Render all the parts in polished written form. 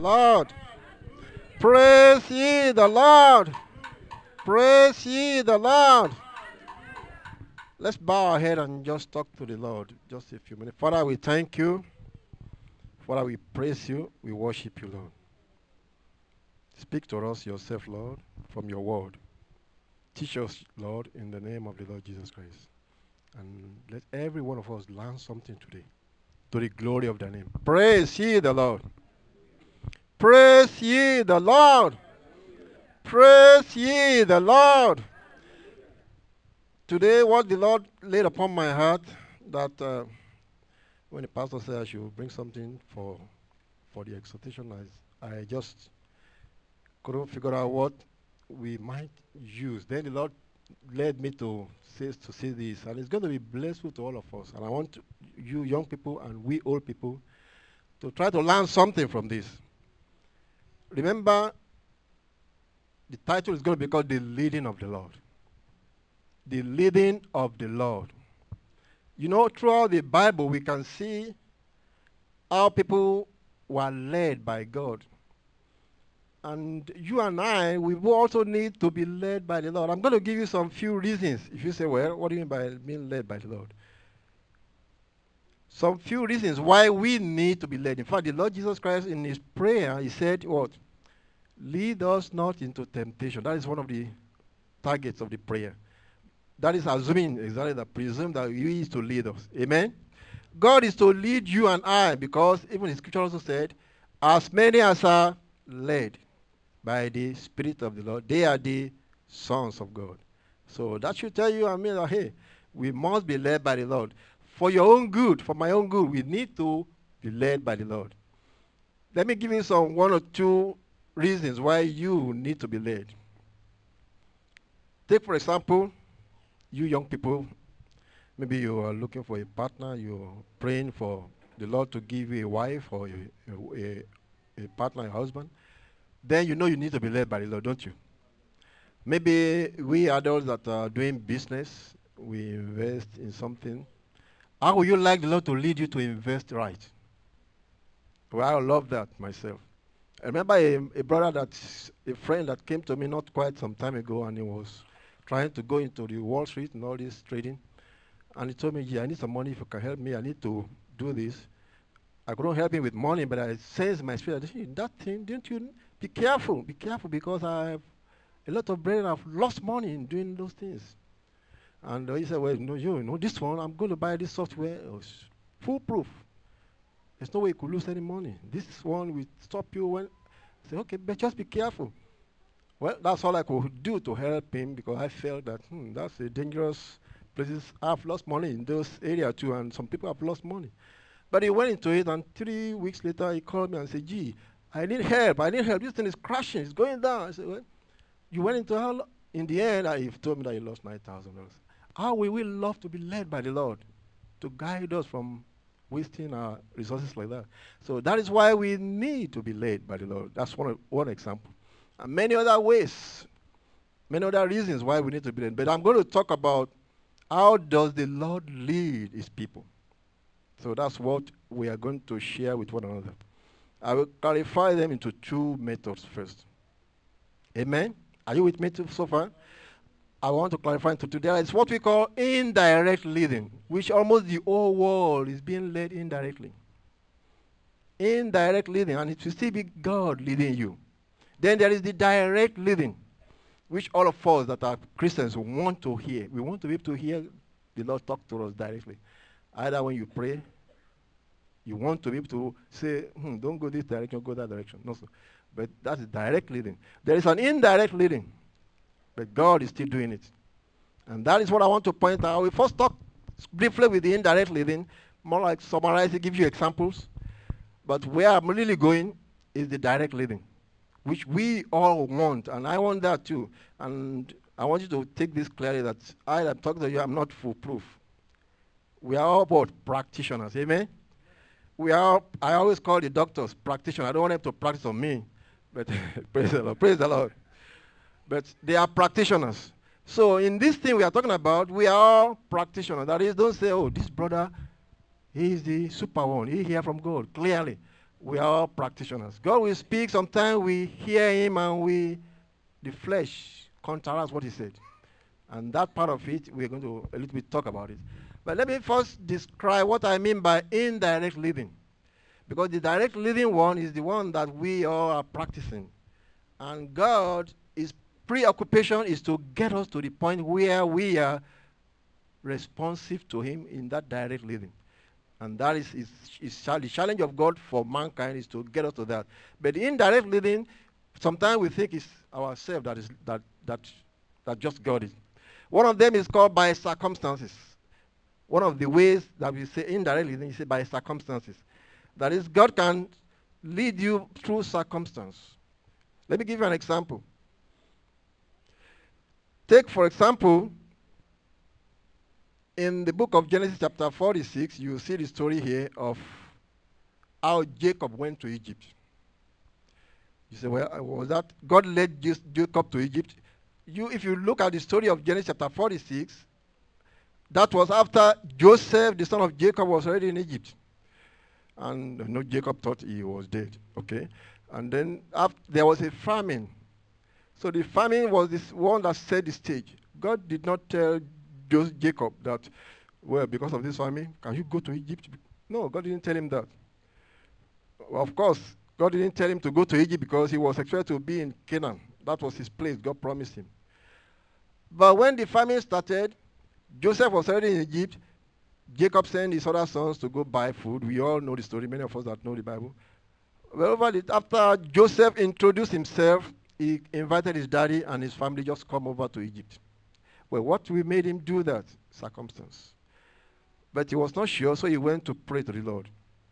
Lord. Praise ye the Lord. Praise ye the Lord. Let's bow our head and just talk to the Lord just a few minutes. Father, we thank you. Father, we praise you. We worship you, Lord. Speak to us yourself, Lord, from your word. Teach us, Lord, in the name of the Lord Jesus Christ. And let every one of us learn something today to the glory of thy name. Praise ye the Lord. Praise ye the Lord. Praise ye the Lord. Today, what the Lord laid upon my heart, that when the pastor said I should bring something for the exhortation, I just couldn't figure out what we might use. Then the Lord led me to say this, and it's going to be blessful to all of us. And I want you young people and we old people to try to learn something from this. Remember, the title is going to be called The Leading of the Lord. The leading of the Lord. You know, throughout the Bible, we can see how people were led by God. And you and I, we also need to be led by the Lord. I'm going to give you some few reasons. If you say, well, what do you mean by being led by the Lord? Some few reasons why we need to be led. In fact, the Lord Jesus Christ in his prayer, he said, what? Lead us not into temptation. That is one of the targets of the prayer. That is assuming, exactly that, presume that he is to lead us. Amen? God is to lead you and I, because even the scripture also said, as many as are led by the Spirit of the Lord, they are the sons of God. So that should tell you and me that, hey, we must be led by the Lord. For your own good, for my own good, we need to be led by the Lord. Let me give you some one or two reasons why you need to be led. Take, for example, you young people, maybe you are looking for a partner, you're praying for the Lord to give you a wife or a partner, a husband. Then you know you need to be led by the Lord, don't you? Maybe we adults that are doing business, we invest in something. How would you like the Lord to lead you to invest right? Well, I love that myself. I remember a friend that came to me not quite some time ago, and he was trying to go into the Wall Street and all this trading. And he told me, yeah, I need some money. If you can help me, I need to do this. I couldn't help him with money, but I sensed my spirit, that thing, didn't you? Be careful, because I have a lot of brethren have lost money in doing those things. And he said, well, no, you know, this one, I'm going to buy this software. It's foolproof. There's no way you could lose any money. This one will stop you when. I said, okay, but just be careful. Well, that's all I could do to help him, because I felt that that's a dangerous places. I've lost money in those areas too, and some people have lost money. But he went into it, and 3 weeks later, he called me and said, gee, I need help. This thing is crashing. It's going down. I said, well, you went into how? In the end, he told me that he lost $9,000. How will we love to be led by the Lord to guide us from wasting our resources like that? So that is why we need to be led by the Lord. That's one example. And many other ways, many other reasons why we need to be led. But I'm going to talk about how does the Lord lead his people. So that's what we are going to share with one another. I will clarify them into two methods first. Amen? Are you with me so far? I want to clarify into two. There is what we call indirect leading, which almost the whole world is being led indirectly. Indirect leading, and it will still be God leading you. Then there is the direct leading, which all of us that are Christians want to hear. We want to be able to hear the Lord talk to us directly. Either when you pray, you want to be able to say, don't go this direction, go that direction. No, sir. But that's direct leading. There is an indirect leading, but God is still doing it. And that is what I want to point out. We first talk briefly with the indirect leading, more like summarize it, give you examples. But where I'm really going is the direct leading, which we all want, and I want that too. And I want you to take this clearly that I am talking to you, I'm not foolproof. We are all about practitioners, amen? I always call the doctors practitioners. I don't want them to practice on me, but praise the Lord. But they are practitioners. So in this thing we are talking about, we are all practitioners. That is, don't say, oh, this brother, he is the super one. He hear from God, clearly. We are all practitioners. God will speak. Sometimes we hear him and the flesh counteracts what he said. And that part of it, we're going to a little bit talk about it. But let me first describe what I mean by indirect living. Because the direct living one is the one that we all are practicing. And God, his preoccupation is to get us to the point where we are responsive to him in that direct living. And that is the challenge of God for mankind is to get us to that. But the indirect living, sometimes we think it's ourselves that just got it. One of them is called by circumstances. One of the ways that we say indirect living is by circumstances. That is, God can lead you through circumstance. Let me give you an example. Take, for example, in the book of Genesis chapter 46, you see the story here of how Jacob went to Egypt. You say, well, was that God led Jacob to Egypt? If you look at the story of Genesis chapter 46, that was after Joseph, the son of Jacob, was already in Egypt. And Jacob thought he was dead. Okay? And then there was a famine. So the famine was this one that set the stage. God did not tell Jacob that, well, because of this famine, can you go to Egypt? No, God didn't tell him that. Of course, God didn't tell him to go to Egypt because he was expected to be in Canaan. That was his place. God promised him. But when the famine started, Joseph was already in Egypt. Jacob sent his other sons to go buy food. We all know the story, many of us that know the Bible. Well, after Joseph introduced himself, he invited his daddy and his family just come over to Egypt. Well, what we made him do that? Circumstance. But he was not sure, so he went to pray to the Lord.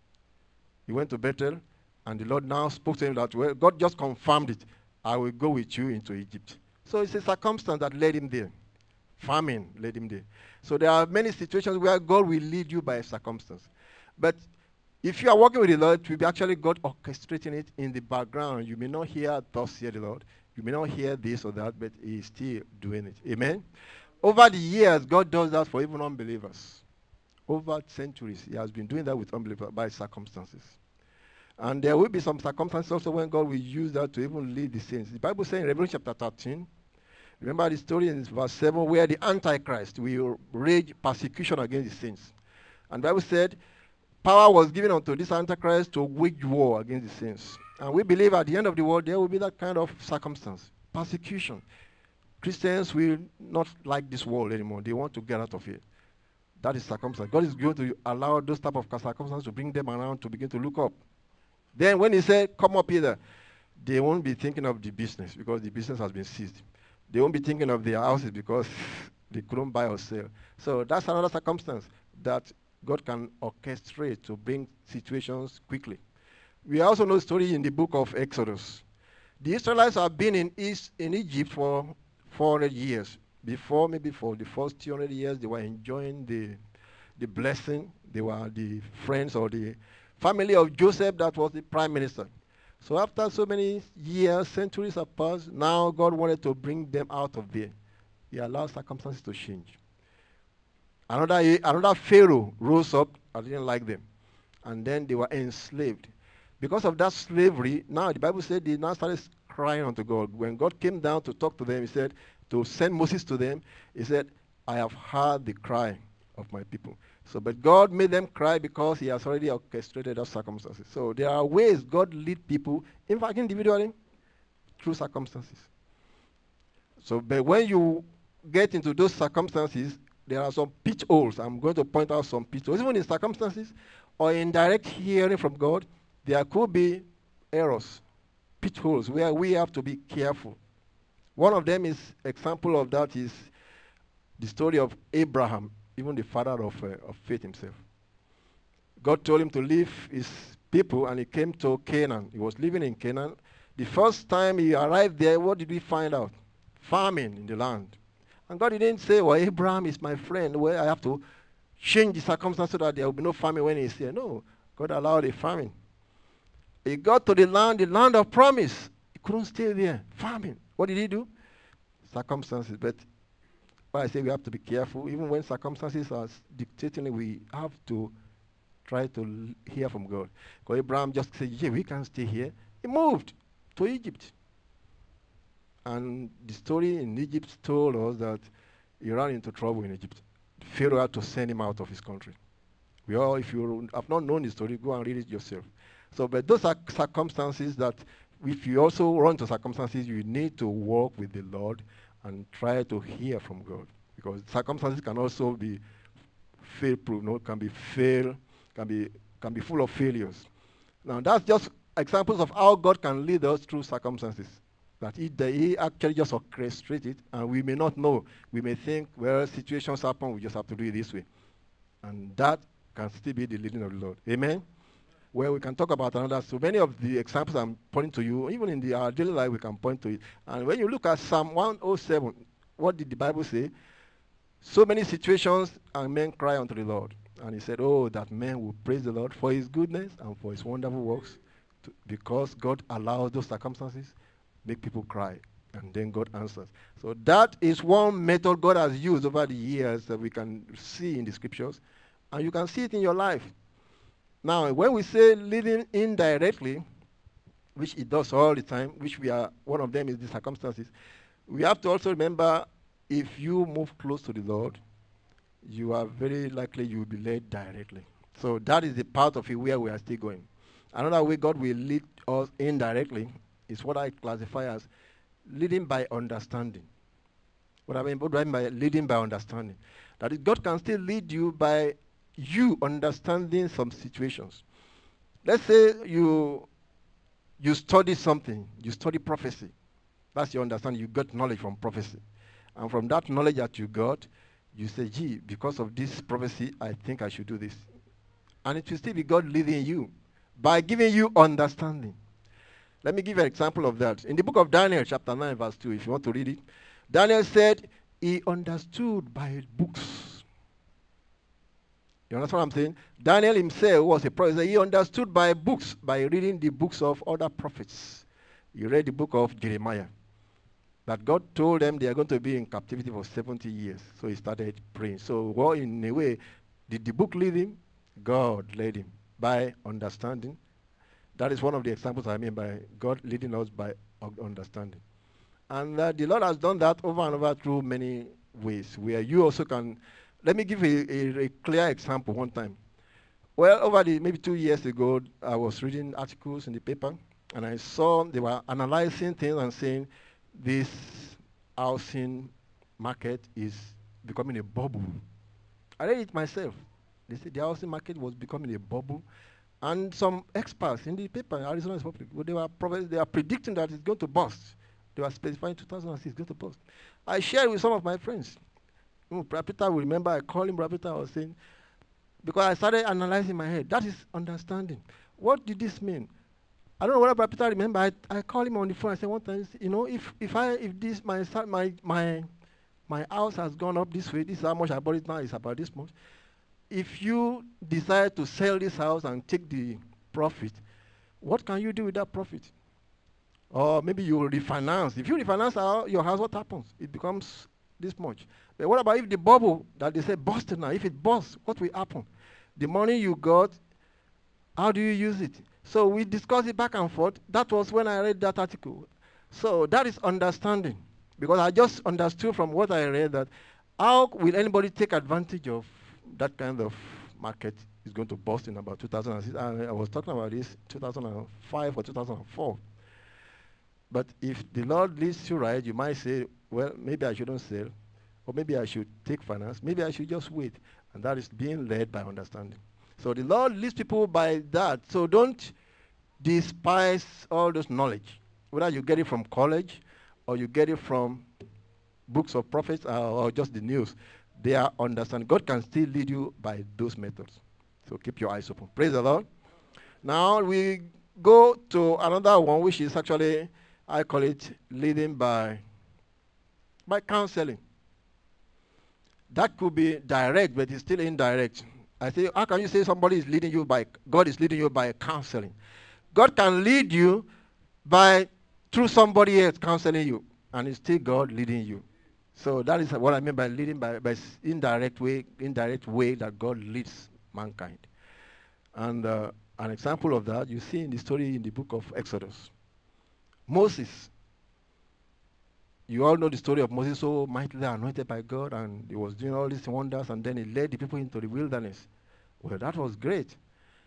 He went to Bethel, and the Lord now spoke to him that, well, God just confirmed it. I will go with you into Egypt. So it's a circumstance that led him there. Famine led him there. So there are many situations where God will lead you by a circumstance. But if you are working with the Lord, it will be actually God orchestrating it in the background. You may not hear, thus hear the Lord. You may not hear this or that, but he is still doing it. Amen? Over the years, God does that for even unbelievers. Over centuries, he has been doing that with unbelievers by circumstances. And there will be some circumstances also when God will use that to even lead the saints. The Bible says in Revelation chapter 13, remember the story in verse 7 where the Antichrist will rage persecution against the saints. And the Bible said, power was given unto this Antichrist to wage war against the saints. And we believe at the end of the world there will be that kind of circumstance, persecution. Christians will not like this world anymore. They want to get out of it. That is circumstance. God is going to allow those type of circumstances to bring them around to begin to look up. Then when he said, come up hither, they won't be thinking of the business because the business has been seized. They won't be thinking of their houses because they couldn't buy or sell. So that's another circumstance that God can orchestrate to bring situations quickly. We also know the story in the book of Exodus. The Israelites have been in Egypt for 400 years. Maybe for the first 200 years, they were enjoying the blessing. They were the friends or the family of Joseph that was the prime minister. So after so many years, centuries have passed, now God wanted to bring them out of there. He allowed circumstances to change. Another Pharaoh rose up. I didn't like them. And then they were enslaved. Because of that slavery, now the Bible said they now started crying unto God. When God came down to talk to them, he said, to send Moses to them, he said, I have heard the cry of my people. So, but God made them cry because he has already orchestrated those circumstances. So there are ways God leads people, in fact individually, through circumstances. So, but when you get into those circumstances, there are some pitfalls. I'm going to point out some pitfalls. Even in circumstances or in direct hearing from God, there could be errors, pitfalls, where we have to be careful. One of them is, example of that is the story of Abraham, even the father of faith himself. God told him to leave his people, and he came to Canaan. He was living in Canaan. The first time he arrived there, what did we find out? Famine in the land. And God didn't say, well, Abraham is my friend, well, I have to change the circumstances so that there will be no famine when he's here. No, God allowed a famine. He got to the land of promise. He couldn't stay there. Famine. What did he do? Circumstances. But why I say we have to be careful. Even when circumstances are dictating, we have to try to hear from God. Because Abraham just said, yeah, we can stay here. He moved to Egypt. And the story in Egypt told us that he ran into trouble in Egypt. Pharaoh had to send him out of his country. We all, if you have not known the story, go and read it yourself. So, but those are circumstances that, if you also run into circumstances, you need to walk with the Lord and try to hear from God. Because circumstances can also be fail-proof, can be full of failures. Now, that's just examples of how God can lead us through circumstances. That he actually just orchestrates it, and we may not know. We may think, well, situations happen, we just have to do it this way. And that can still be the leading of the Lord. Amen? Well, we can talk about another. So many of the examples I'm pointing to you, even in our daily life, we can point to it. And when you look at Psalm 107, what did the Bible say? So many situations, and men cry unto the Lord. And he said, oh, that men will praise the Lord for his goodness and for his wonderful works, because God allows those circumstances, make people cry, and then God answers. So that is one method God has used over the years that we can see in the scriptures, and you can see it in your life. Now, when we say living indirectly, which it does all the time, which we are, one of them is the circumstances, we have to also remember, if you move close to the Lord, you are very likely you will be led directly. So that is the part of it where we are still going. Another way God will lead us indirectly is what I classify as leading by understanding. What do I mean by leading by understanding? That is, God can still lead you by you understanding some situations. Let's say you study something, you study prophecy. That's your understanding. You got knowledge from prophecy. And from that knowledge that you got, you say, gee, because of this prophecy, I think I should do this. And it will still be God leading you by giving you understanding. Let me give you an example of that. In the book of Daniel, chapter 9, verse 2, if you want to read it, Daniel said he understood by books. You understand what I'm saying? Daniel himself was a prophet. He understood by books, by reading the books of other prophets. He read the book of Jeremiah, that God told them they are going to be in captivity for 70 years. So he started praying. So, well, in a way, did the book lead him? God led him by understanding. That is one of the examples I mean by God leading us by understanding. And the Lord has done that over and over through many ways, where you also can. Let me give a clear example one time. Well, over maybe 2 years ago, I was reading articles in the paper, and I saw they were analyzing things and saying this housing market is becoming a bubble. I read it myself. They said the housing market was becoming a bubble. And some experts in the paper, Arizona Republic, they are predicting that it's going to burst. They were specifying 2006 it's going to burst. I shared with some of my friends. Brother Peter will remember I called him Brother Peter. I was saying, because I started analyzing in my head. That is understanding. What did this mean? I don't know whether Brother Peter remember. I called him on the phone. I said one time, if this my house has gone up this way, this is how much I bought it now, it's about this much. If you decide to sell this house and take the profit, what can you do with that profit? Or maybe you will refinance. If you refinance your house, what happens? It becomes this much. But what about if the bubble that they say busted now, if it busts, what will happen? The money you got, how do you use it? So we discussed it back and forth. That was when I read that article. So that is understanding. Because I just understood from what I read that how will anybody take advantage of that kind of market is going to bust in about 2006. I was talking about this 2005 or 2004. But if the Lord leads you right, you might say, well, maybe I shouldn't sell, or maybe I should take finance, maybe I should just wait. And that is being led by understanding. So the Lord leads people by that. So don't despise all this knowledge, whether you get it from college or you get it from books of prophets or just the news. They are understanding. God can still lead you by those methods. So keep your eyes open. Praise the Lord. Now we go to another one, which is actually, I call it leading by counseling. That could be direct, but it's still indirect. I say, how can you say somebody is leading you by, God is leading you by counseling? God can lead you through somebody else counseling you, and it's still God leading you. So that is what I mean by leading by indirect way that God leads mankind. And an example of that you see in the story in the book of Exodus. Moses, you all know the story of Moses, so mightily anointed by God, and he was doing all these wonders, and then he led the people into the wilderness. Well, that was great.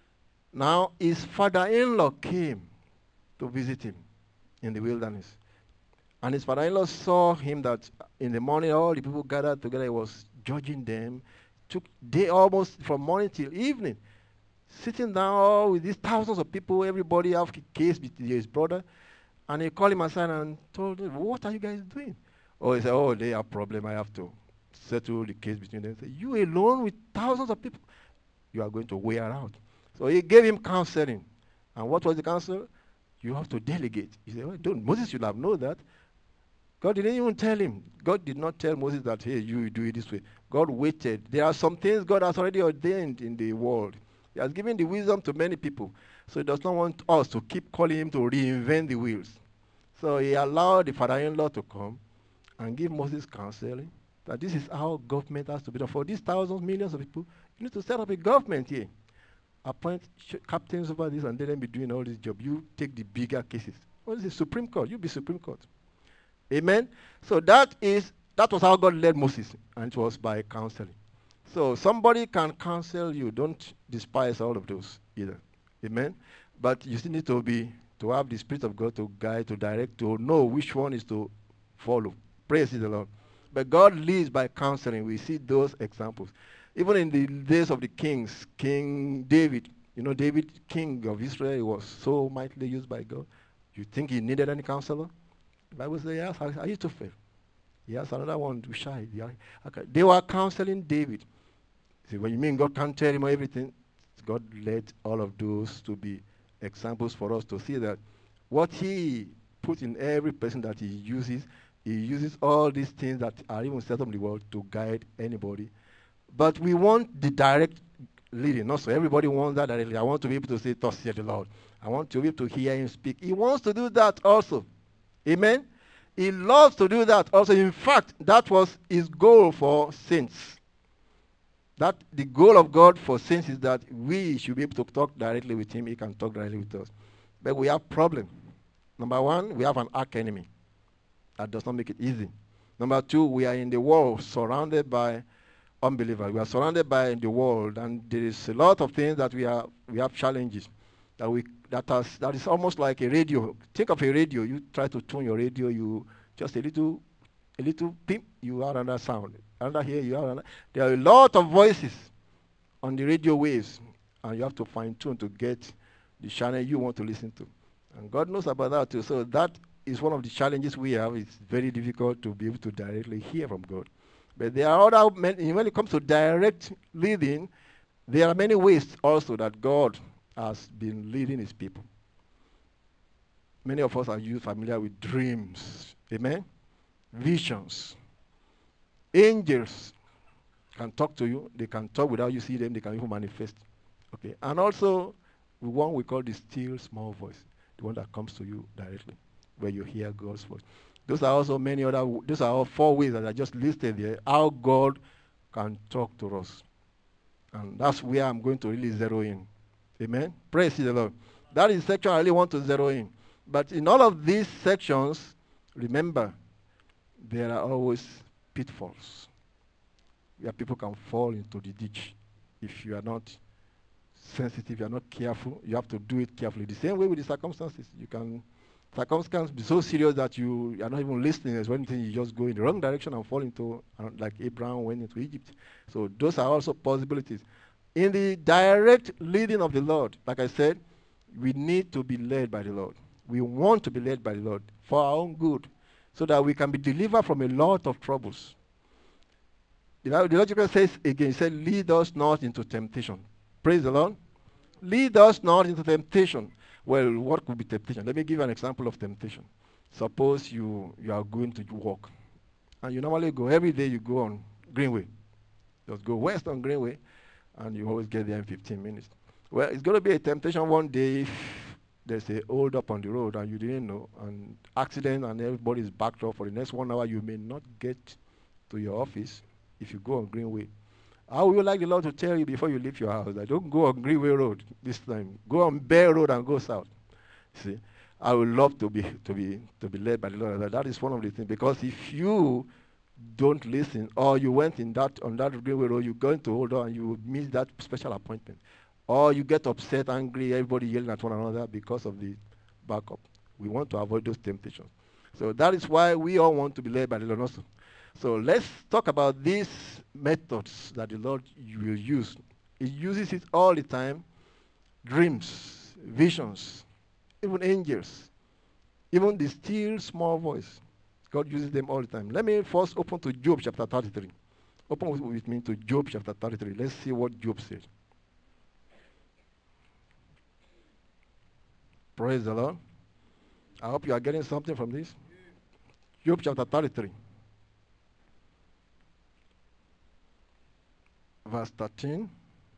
Now, his father-in-law came to visit him in the wilderness. And his father-in-law saw him that in the morning all the people gathered together. He was judging them. Took day almost from morning till evening, sitting down all with these thousands of people. Everybody have a case with his brother. And he called him aside and told him, what are you guys doing? Oh, he said, oh, they have a problem. I have to settle the case between them. He said, you alone with thousands of people, you are going to wear out. So he gave him counseling. And what was the counsel? You have to delegate. He said, well, don't. Moses should have known that. God didn't even tell him. God did not tell Moses that, hey, you do it this way. God waited. There are some things God has already ordained in the world. He has given the wisdom to many people. So he does not want us to keep calling him to reinvent the wheels. So he allowed the father-in-law to come and give Moses counseling that this is how government has to be done. For these thousands, millions of people, you need to set up a government here. Appoint captains over this and let them be doing all this job. You take the bigger cases. What is the Supreme Court? You be Supreme Court. Amen? So that was how God led Moses, and it was by counseling. So somebody can counsel you. Don't despise all of those either. Amen? But you still need to have the Spirit of God to guide, to direct, to know which one is to follow. Praise the Lord. But God leads by counseling. We see those examples. Even in the days of the kings, King David, David, king of Israel, he was so mightily used by God. You think he needed any counselor? The Bible says, yes, Ahithophel. Yes, another one, Hushai. They were counseling David. See, when you mean God can't tell him everything, God led all of those to be examples for us to see that what he put in every person that he uses all these things that are even set up in the world to guide anybody. But we want the direct leading. Not so everybody wants that directly. I want to be able to say, thus saith the Lord. I want to be able to hear him speak. He wants to do that also. Amen? He loves to do that also. In fact, that was his goal for saints. That the goal of God for saints is that we should be able to talk directly with him. He can talk directly with us. But we have problem. Number one, we have an arch enemy. That does not make it easy. Number two, we are in the world surrounded by unbelievers. We are surrounded by the world, and there is a lot of things that we have challenges that is almost like a radio. Think of a radio. You try to tune your radio, you just a little pimp, you have another sound. Another here, you have another. There are a lot of voices on the radio waves, and you have to fine tune to get the channel you want to listen to. And God knows about that too. So that is one of the challenges we have. It's very difficult to be able to directly hear from God. But there are other, when it comes to direct leading, there are many ways also that God has been leading his people. Many of us are familiar with dreams. Amen? Visions. Angels can talk to you. They can talk without you see them. They can even manifest. Okay. And also, one we call the still small voice, the one that comes to you directly, where you hear God's voice. Those are also many other, those are all four ways that I just listed there, how God can talk to us. And that's where I'm going to really zero in. Amen? Praise the Lord. That is the section I really want to zero in. But in all of these sections, remember, there are always pitfalls where people can fall into the ditch if you are not sensitive, you are not careful. You have to do it carefully. The same way with the circumstances. Circumstances be so serious that you are not even listening. As one thing, you just go in the wrong direction and fall into, like Abraham went into Egypt. So those are also possibilities. In the direct leading of the Lord, like I said, we need to be led by the Lord. We want to be led by the Lord for our own good, so that we can be delivered from a lot of troubles. The logical says again, it said, lead us not into temptation. Praise the Lord. Lead us not into temptation. Well, what could be temptation? Let me give you an example of temptation. Suppose you are going to walk, and you normally go, every day you go on Greenway. Just go west on Greenway, and you always get there in 15 minutes. Well, it's going to be a temptation one day if there's a hold up on the road and you didn't know, and accident and everybody's backed up for the next 1 hour. You may not get to your office if you go on Greenway. How would you like the Lord to tell you before you leave your house that don't go on Greenway Road this time? Go on Bear Road and go south. See, I would love to be led by the Lord. That is one of the things, because if you don't listen, or you went in that on that Greenway Road, you're going to hold on and you will miss that special appointment, or you get upset, angry, everybody yelling at one another because of the backup. We want to avoid those temptations. So that is why we all want to be led by the Lord also. So let's talk about these methods that the Lord will use. He uses it all the time. Dreams, visions, even angels, even the still small voice. God uses them all the time. Let me first open to Job chapter 33. Open with me to Job chapter 33. Let's see what Job says. Praise the Lord. I hope you are getting something from this. Job chapter 33. Verse 13.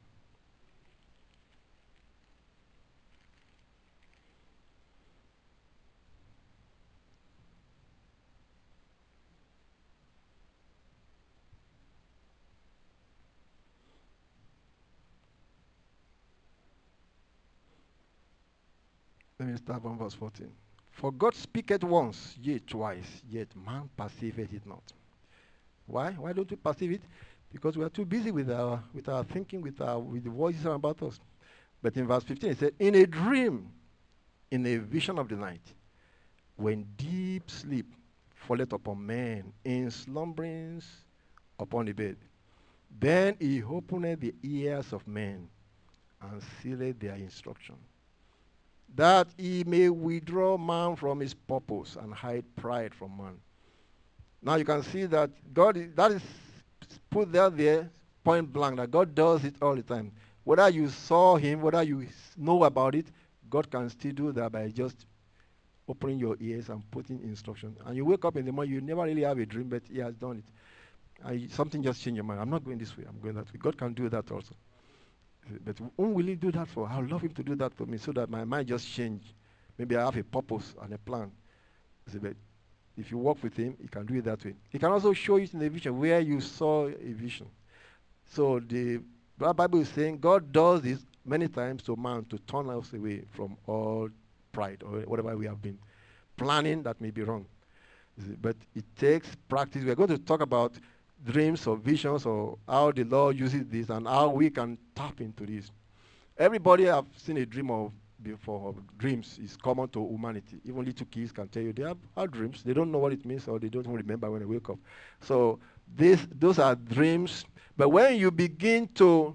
Let me start from verse 14. For God speaketh once, yea twice, yet man perceiveth it not. Why? Why don't we perceive it? Because we are too busy with our thinking, with the voices about us. But in verse 15 it said, in a dream, in a vision of the night, when deep sleep falleth upon men, in slumberings upon the bed, then he opened the ears of men and sealed their instruction, that he may withdraw man from his purpose and hide pride from man. Now you can see that that is put there point blank, that God does it all the time. Whether you saw him, whether you know about it, God can still do that by just opening your ears and putting instruction. And you wake up in the morning, you never really have a dream, but he has done it. Something just changed your mind. I'm not going this way, I'm going that way. God can do that also. But whom will he do that for? I would love him to do that for me so that my mind just change. Maybe I have a purpose and a plan. But if you walk with him, he can do it that way. He can also show you in a vision where you saw a vision. So the Bible is saying God does this many times to man to turn us away from all pride or whatever we have been planning that may be wrong. But it takes practice. We are going to talk about dreams or visions or how the Lord uses this and how we can tap into this. Everybody have seen a dream before. Dreams is common to humanity. Even little kids can tell you they have dreams. They don't know what it means or they don't even remember when they wake up. So those are dreams. But when you begin to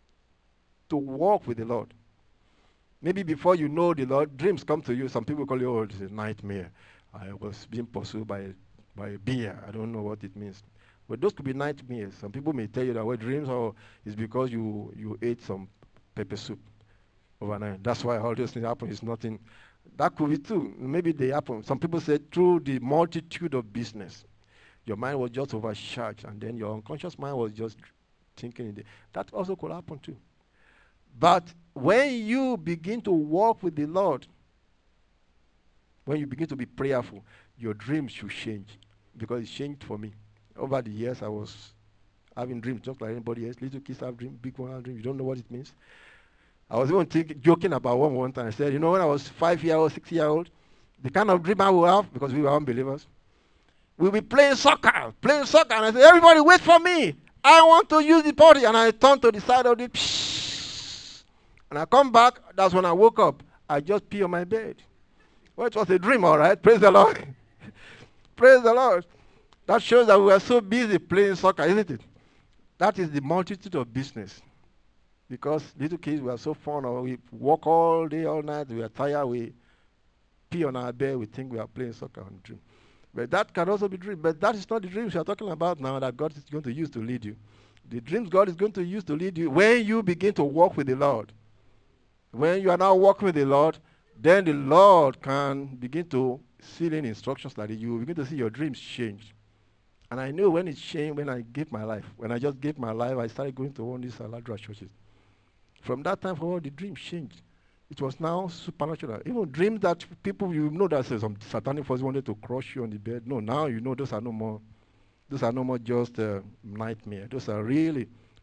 walk with the Lord, maybe before you know the Lord, dreams come to you. Some people call it, oh, it's a nightmare. I was being pursued by a bear. I don't know what it means. But those could be nightmares. Some people may tell you that what dreams are is because you ate some pepper soup overnight. That's why all those things happen. It's nothing. That could be too. Maybe they happen. Some people say through the multitude of business, your mind was just overcharged, and then your unconscious mind was just thinking. That also could happen too. But when you begin to walk with the Lord, when you begin to be prayerful, your dreams should change, because it changed for me. Over the years, I was having dreams just like anybody else. Little kids have dreams, big ones have dreams. You don't know what it means. I was even joking about one time. I said, when I was 5-year-old, 6-year-old, the kind of dream I would have, because we were unbelievers, we'll be playing soccer. And I said, everybody wait for me. I want to use the potty. And I turn to the side of it. And I come back. That's when I woke up. I just pee on my bed. Well, it was a dream, all right. Praise the Lord. Praise the Lord. That shows that we were so busy playing soccer, isn't it? That is the multitude of business. Because little kids were so fun, or we walk all day, all night, we are tired, we pee on our bed, we think we are playing soccer and dream. But that can also be dream. But that is not the dreams we are talking about now that God is going to use to lead you. The dreams God is going to use to lead you when you begin to walk with the Lord. When you are now walking with the Lord, then the Lord can begin to seal in instructions like that. You will begin to see your dreams change. And I know when it changed, when I gave my life. When I just gave my life, I started going to one of these Aladra churches. From that time forward, the dreams changed. It was now supernatural. Even dreams that people, you know that some satanic force wanted to crush you on the bed. No, now you know those are no more just nightmare. Those are really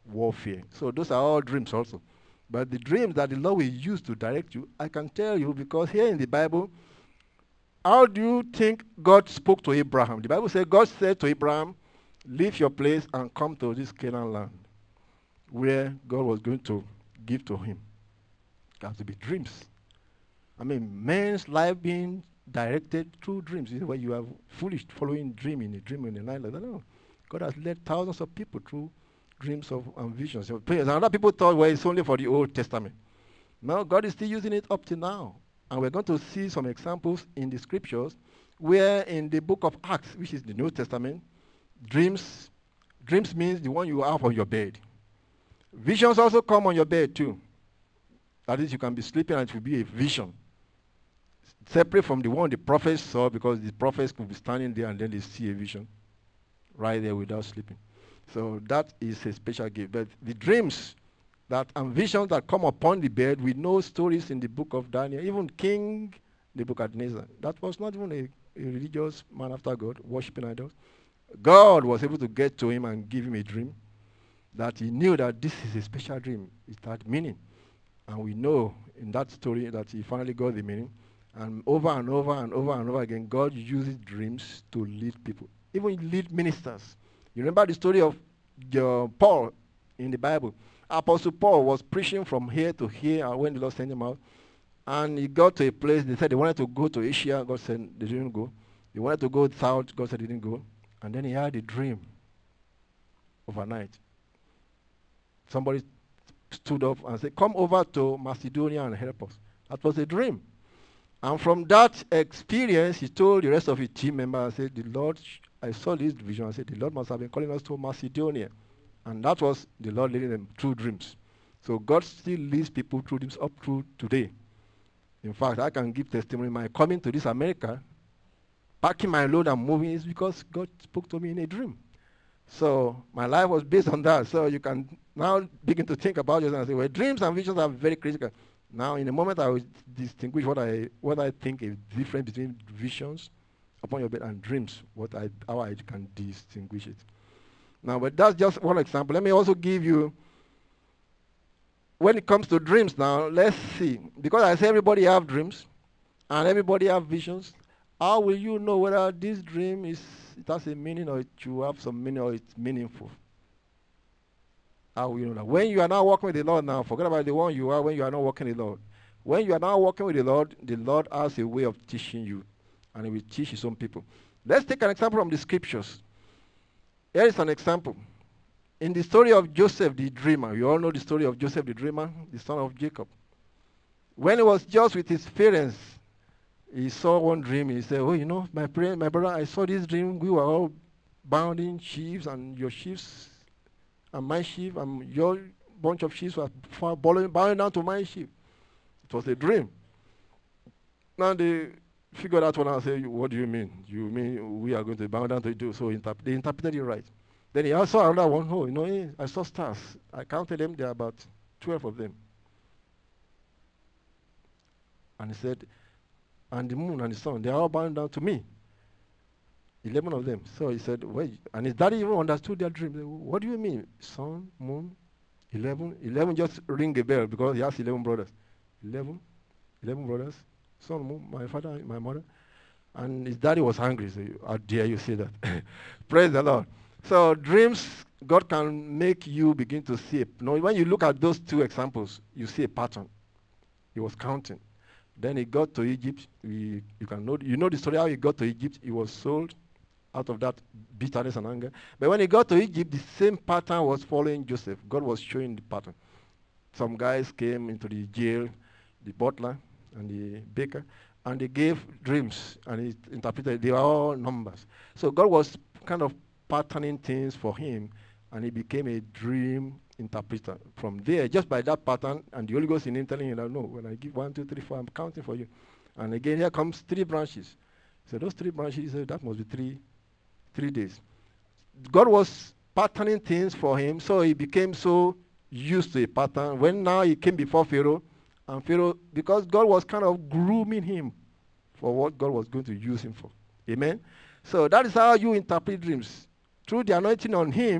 warfare. So those are all dreams also. But the dreams that the Lord will use to direct you, I can tell you, because here in the Bible, how do you think God spoke to Abraham? The Bible says God said to Abraham, leave your place and come to this Canaan land, where God was going to give to him. It has to be dreams. I mean, man's life being directed through dreams. You know, where you are foolish following dream in the night like that. No. God has led thousands of people through dreams and visions. And other people thought, well, it's only for the Old Testament. No, God is still using it up to now. And we're going to see some examples in the scriptures where in the book of Acts, which is the New Testament, dreams means the one you have on your bed. Visions also come on your bed too. That is, you can be sleeping and it will be a vision. Separate from the one the prophets saw, because the prophets could be standing there and then they see a vision right there without sleeping. So that is a special gift. But the dreams and visions that come upon the bed, we know stories in the book of Daniel. Even King Nebuchadnezzar, that was not even a religious man after God, worshiping idols. God was able to get to him and give him a dream that he knew that this is a special dream. It had meaning. And we know in that story that he finally got the meaning. And over and over and over and over again, God uses dreams to lead people, even lead ministers. You remember the story of Paul in the Bible. Apostle Paul was preaching from here to here when the Lord sent him out. And he got to a place, they said they wanted to go to Asia. God said they didn't go. They wanted to go south. God said they didn't go. And then he had a dream overnight. Somebody stood up and said, come over to Macedonia and help us. That was a dream. And from that experience, he told the rest of his team members, I said, the Lord, I saw this vision. I said, the Lord must have been calling us to Macedonia. And that was the Lord leading them through dreams. So God still leads people through dreams up through today. In fact, I can give testimony. My coming to this America, packing my load and moving, is because God spoke to me in a dream. So my life was based on that. So you can now begin to think about yourself and say, well, dreams and visions are very critical. Now, in a moment, I will distinguish what I think is different between visions upon your bed and dreams, how I can distinguish it. Now, but that's just one example. Let me also give you, when it comes to dreams now, let's see. Because I say everybody have dreams and everybody have visions, how will you know whether this dream it has a meaning or it should have some meaning or it's meaningful? How will you know that? When you are now walking with the Lord now, forget about the one you are when you are not walking with the Lord. When you are now walking with the Lord has a way of teaching you, and he will teach his own people. Let's take an example from the scriptures. Here is an example. In the story of Joseph the dreamer, you all know the story of Joseph the dreamer, the son of Jacob. When he was just with his parents, he saw one dream. He said, oh, you know, my brother, I saw this dream. We were all bounding sheaves, and your sheaves and my sheep, and your bunch of sheep were bowing down to my sheep. It was a dream. Now they figured out one and said, what do you mean? You mean we are going to bow down to you? So they interpreted it right. Then he also saw another one. Oh, you know, I saw stars. I counted them. There are about 12 of them. And he said, and the moon and the sun, they are all bowing down to me. 11 of them. So he said, well, and his daddy even understood their dream. Said, what do you mean? Sun, moon, 11? 11 just ring a bell because he has 11 brothers. 11 brothers, son, moon, my father, my mother. And his daddy was hungry. So how dare you say that? Praise the Lord. So dreams, God can make you begin to see. When you look at those two examples, you see a pattern. He was counting. Then he got to Egypt. You know the story how he got to Egypt. He was sold out of that bitterness and anger. But when he got to Egypt, the same pattern was following Joseph. God was showing the pattern. Some guys came into the jail, the butler and the baker, and they gave dreams, and he interpreted. They were all numbers. So God was kind of patterning things for him, and he became a dream interpreter. From there, just by that pattern, and the Holy Ghost in him telling him, no, when I give 1, 2, 3, 4, I'm counting for you. And again, here comes 3 branches. So those 3 branches, he said, that must be 3 days. God was patterning things for him, so he became so used to a pattern. When now he came before Pharaoh, and Pharaoh, because God was kind of grooming him for what God was going to use him for. Amen? So that is how you interpret dreams. Through the anointing on him,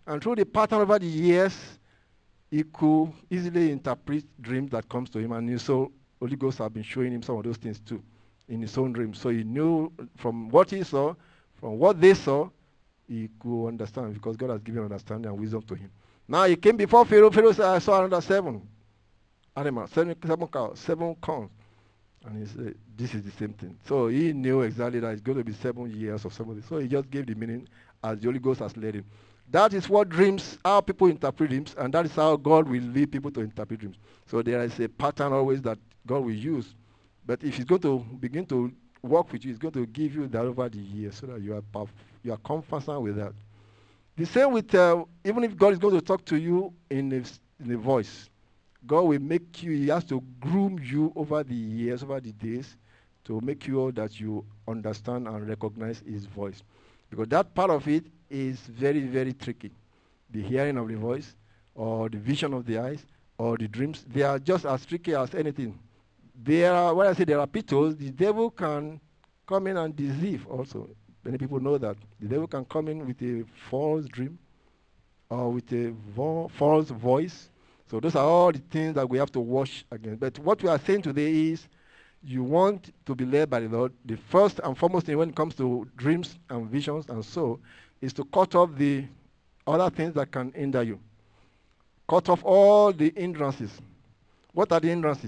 And through the pattern over the years, he could easily interpret dreams that comes to him. And so Holy Ghost have been showing him some of those things too in his own dreams. So he knew from what he saw, from what they saw, he could understand because God has given understanding and wisdom to him. Now he came before Pharaoh. Pharaoh said, I saw another 7 animals, 7 cows, 7 corns. And he said, this is the same thing. So he knew exactly that it's going to be 7 years of somebody. So he just gave the meaning as the Holy Ghost has led him. That is what dreams, how people interpret dreams, and that is how God will lead people to interpret dreams. So there is a pattern always that God will use. But if he's going to begin to work with you, he's going to give you that over the years so that you are conversant with that. The same with, even if God is going to talk to you in a voice, God will make you, he has to groom you over the years, over the days, to make sure that you understand and recognize his voice. Because that part of it is very, very tricky. The hearing of the voice, or the vision of the eyes, or the dreams, they are just as tricky as anything. When I say there are pitfalls, the devil can come in and deceive also. Many people know that. The devil can come in with a false dream, or with a false voice. So those are all the things that we have to watch against. But what we are saying today is, you want to be led by the Lord. The first and foremost thing when it comes to dreams and visions and so, is to cut off the other things that can hinder you. Cut off all the hindrances. What are the hindrances?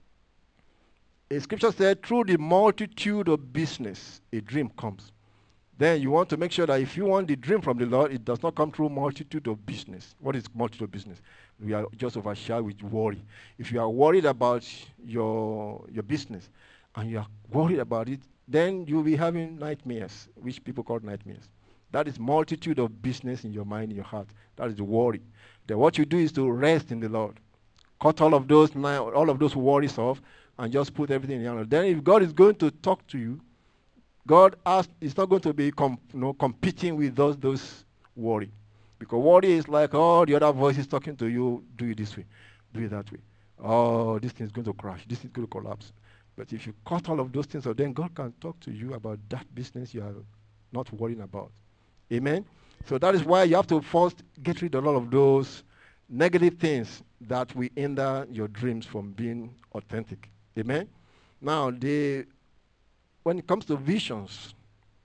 A scripture said, through the multitude of business, a dream comes. Then you want to make sure that if you want the dream from the Lord, it does not come through multitude of business. What is multitude of business? We are just overshadowed with worry. If you are worried about your business and you are worried about it, then you'll be having nightmares, which people call nightmares. That is multitude of business in your mind, in your heart. That is the worry. Then what you do is to rest in the Lord. Cut all of those worries off and just put everything in the hand. Then if God is going to talk to you, God is not going to be competing with those worry. Because worry is like, oh, the other voice is talking to you, do it this way, do it that way. Oh, this thing is going to crash, this is going to collapse. But if you cut all of those things off, then God can talk to you about that business you are not worrying about. Amen? So that is why you have to first get rid of all of those negative things that will hinder your dreams from being authentic. Amen? Now, when it comes to visions,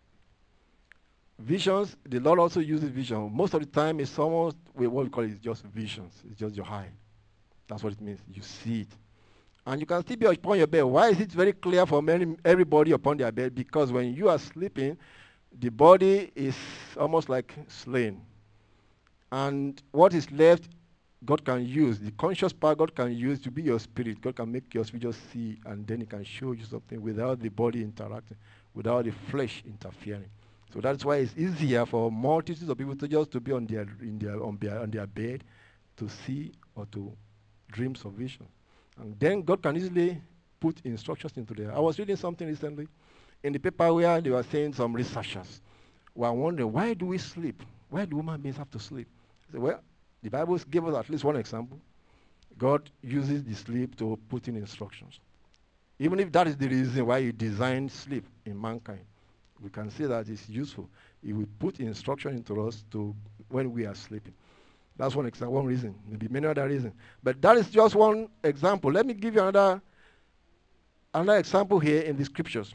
the Lord also uses vision. Most of the time, it's almost what we call it just visions. It's just your eye. That's what it means. You see it. And you can still be upon your bed. Why is it very clear for everybody upon their bed? Because when you are sleeping, the body is almost like slain. And what is left, God can use. The conscious part God can use to be your spirit. God can make your spirit just see, and then He can show you something without the body interacting, without the flesh interfering. So that's why it's easier for multitudes of people to just to be on their bed to see or to dreams or visions. And then God can easily put instructions into there. I was reading something recently in the paper where they were saying some researchers were wondering, why do we sleep? Why do human beings have to sleep? I said, well, the Bible gave us at least one example. God uses the sleep to put in instructions. Even if that is the reason why He designed sleep in mankind, we can see that it's useful. He will put instruction into us to when we are sleeping. That's one reason. Maybe many other reasons. But that is just one example. Let me give you another example here in the scriptures.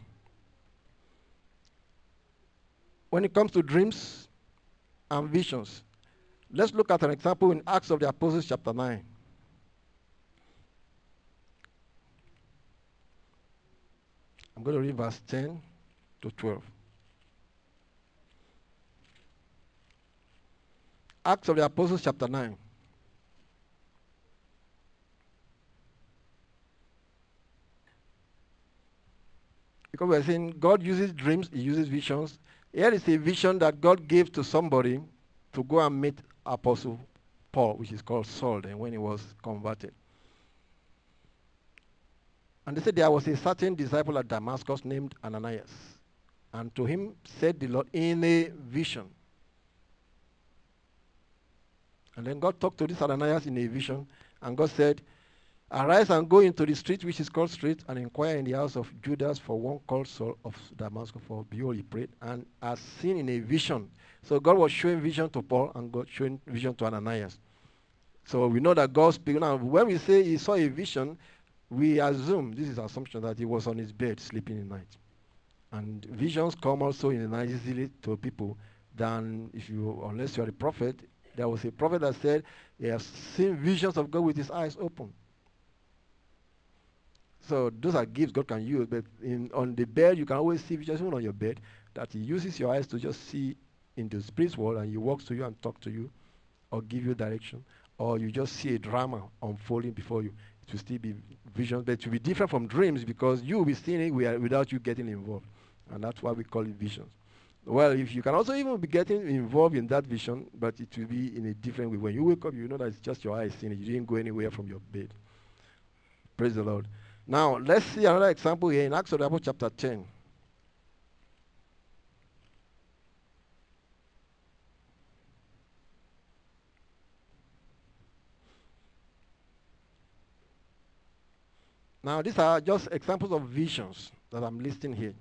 When it comes to dreams and visions, let's look at an example in Acts of the Apostles chapter 9. I'm going to read verse 10 to 12. Acts of the Apostles chapter 9. Because we're saying God uses dreams, He uses visions. Here is a vision that God gave to somebody to go and meet Apostle Paul, which is called Saul, then when he was converted. And they said there was a certain disciple at Damascus named Ananias. And to him said the Lord in a vision. And then God talked to this Ananias in a vision, and God said, Arise and go into the street which is called Straight, and inquire in the house of Judas for one called Saul of Damascus, for behold he prayed, and as seen in a vision. So God was showing vision to Paul, and God showing vision to Ananias. So we know that God speaks. Now, when we say he saw a vision, we assume, this is assumption, that he was on his bed sleeping in the night. And visions come also in the night easily to people than unless you are a prophet. There was a prophet that said he has seen visions of God with his eyes open. So those are gifts God can use, but on the bed you can always see visions, even on your bed, that he uses your eyes to just see in the spirit world, and he walks to you and talk to you or give you direction, or you just see a drama unfolding before you. It will still be visions, but it will be different from dreams because you will be seeing it without you getting involved, and that's why we call it visions. Well, if you can also even be getting involved in that vision, but it will be in a different way. When you wake up, you know that it's just your eyes seeing it. You didn't go anywhere from your bed. Praise the Lord. Now, let's see another example here in Acts of the Apostles chapter 10. Now, these are just examples of visions that I'm listing here.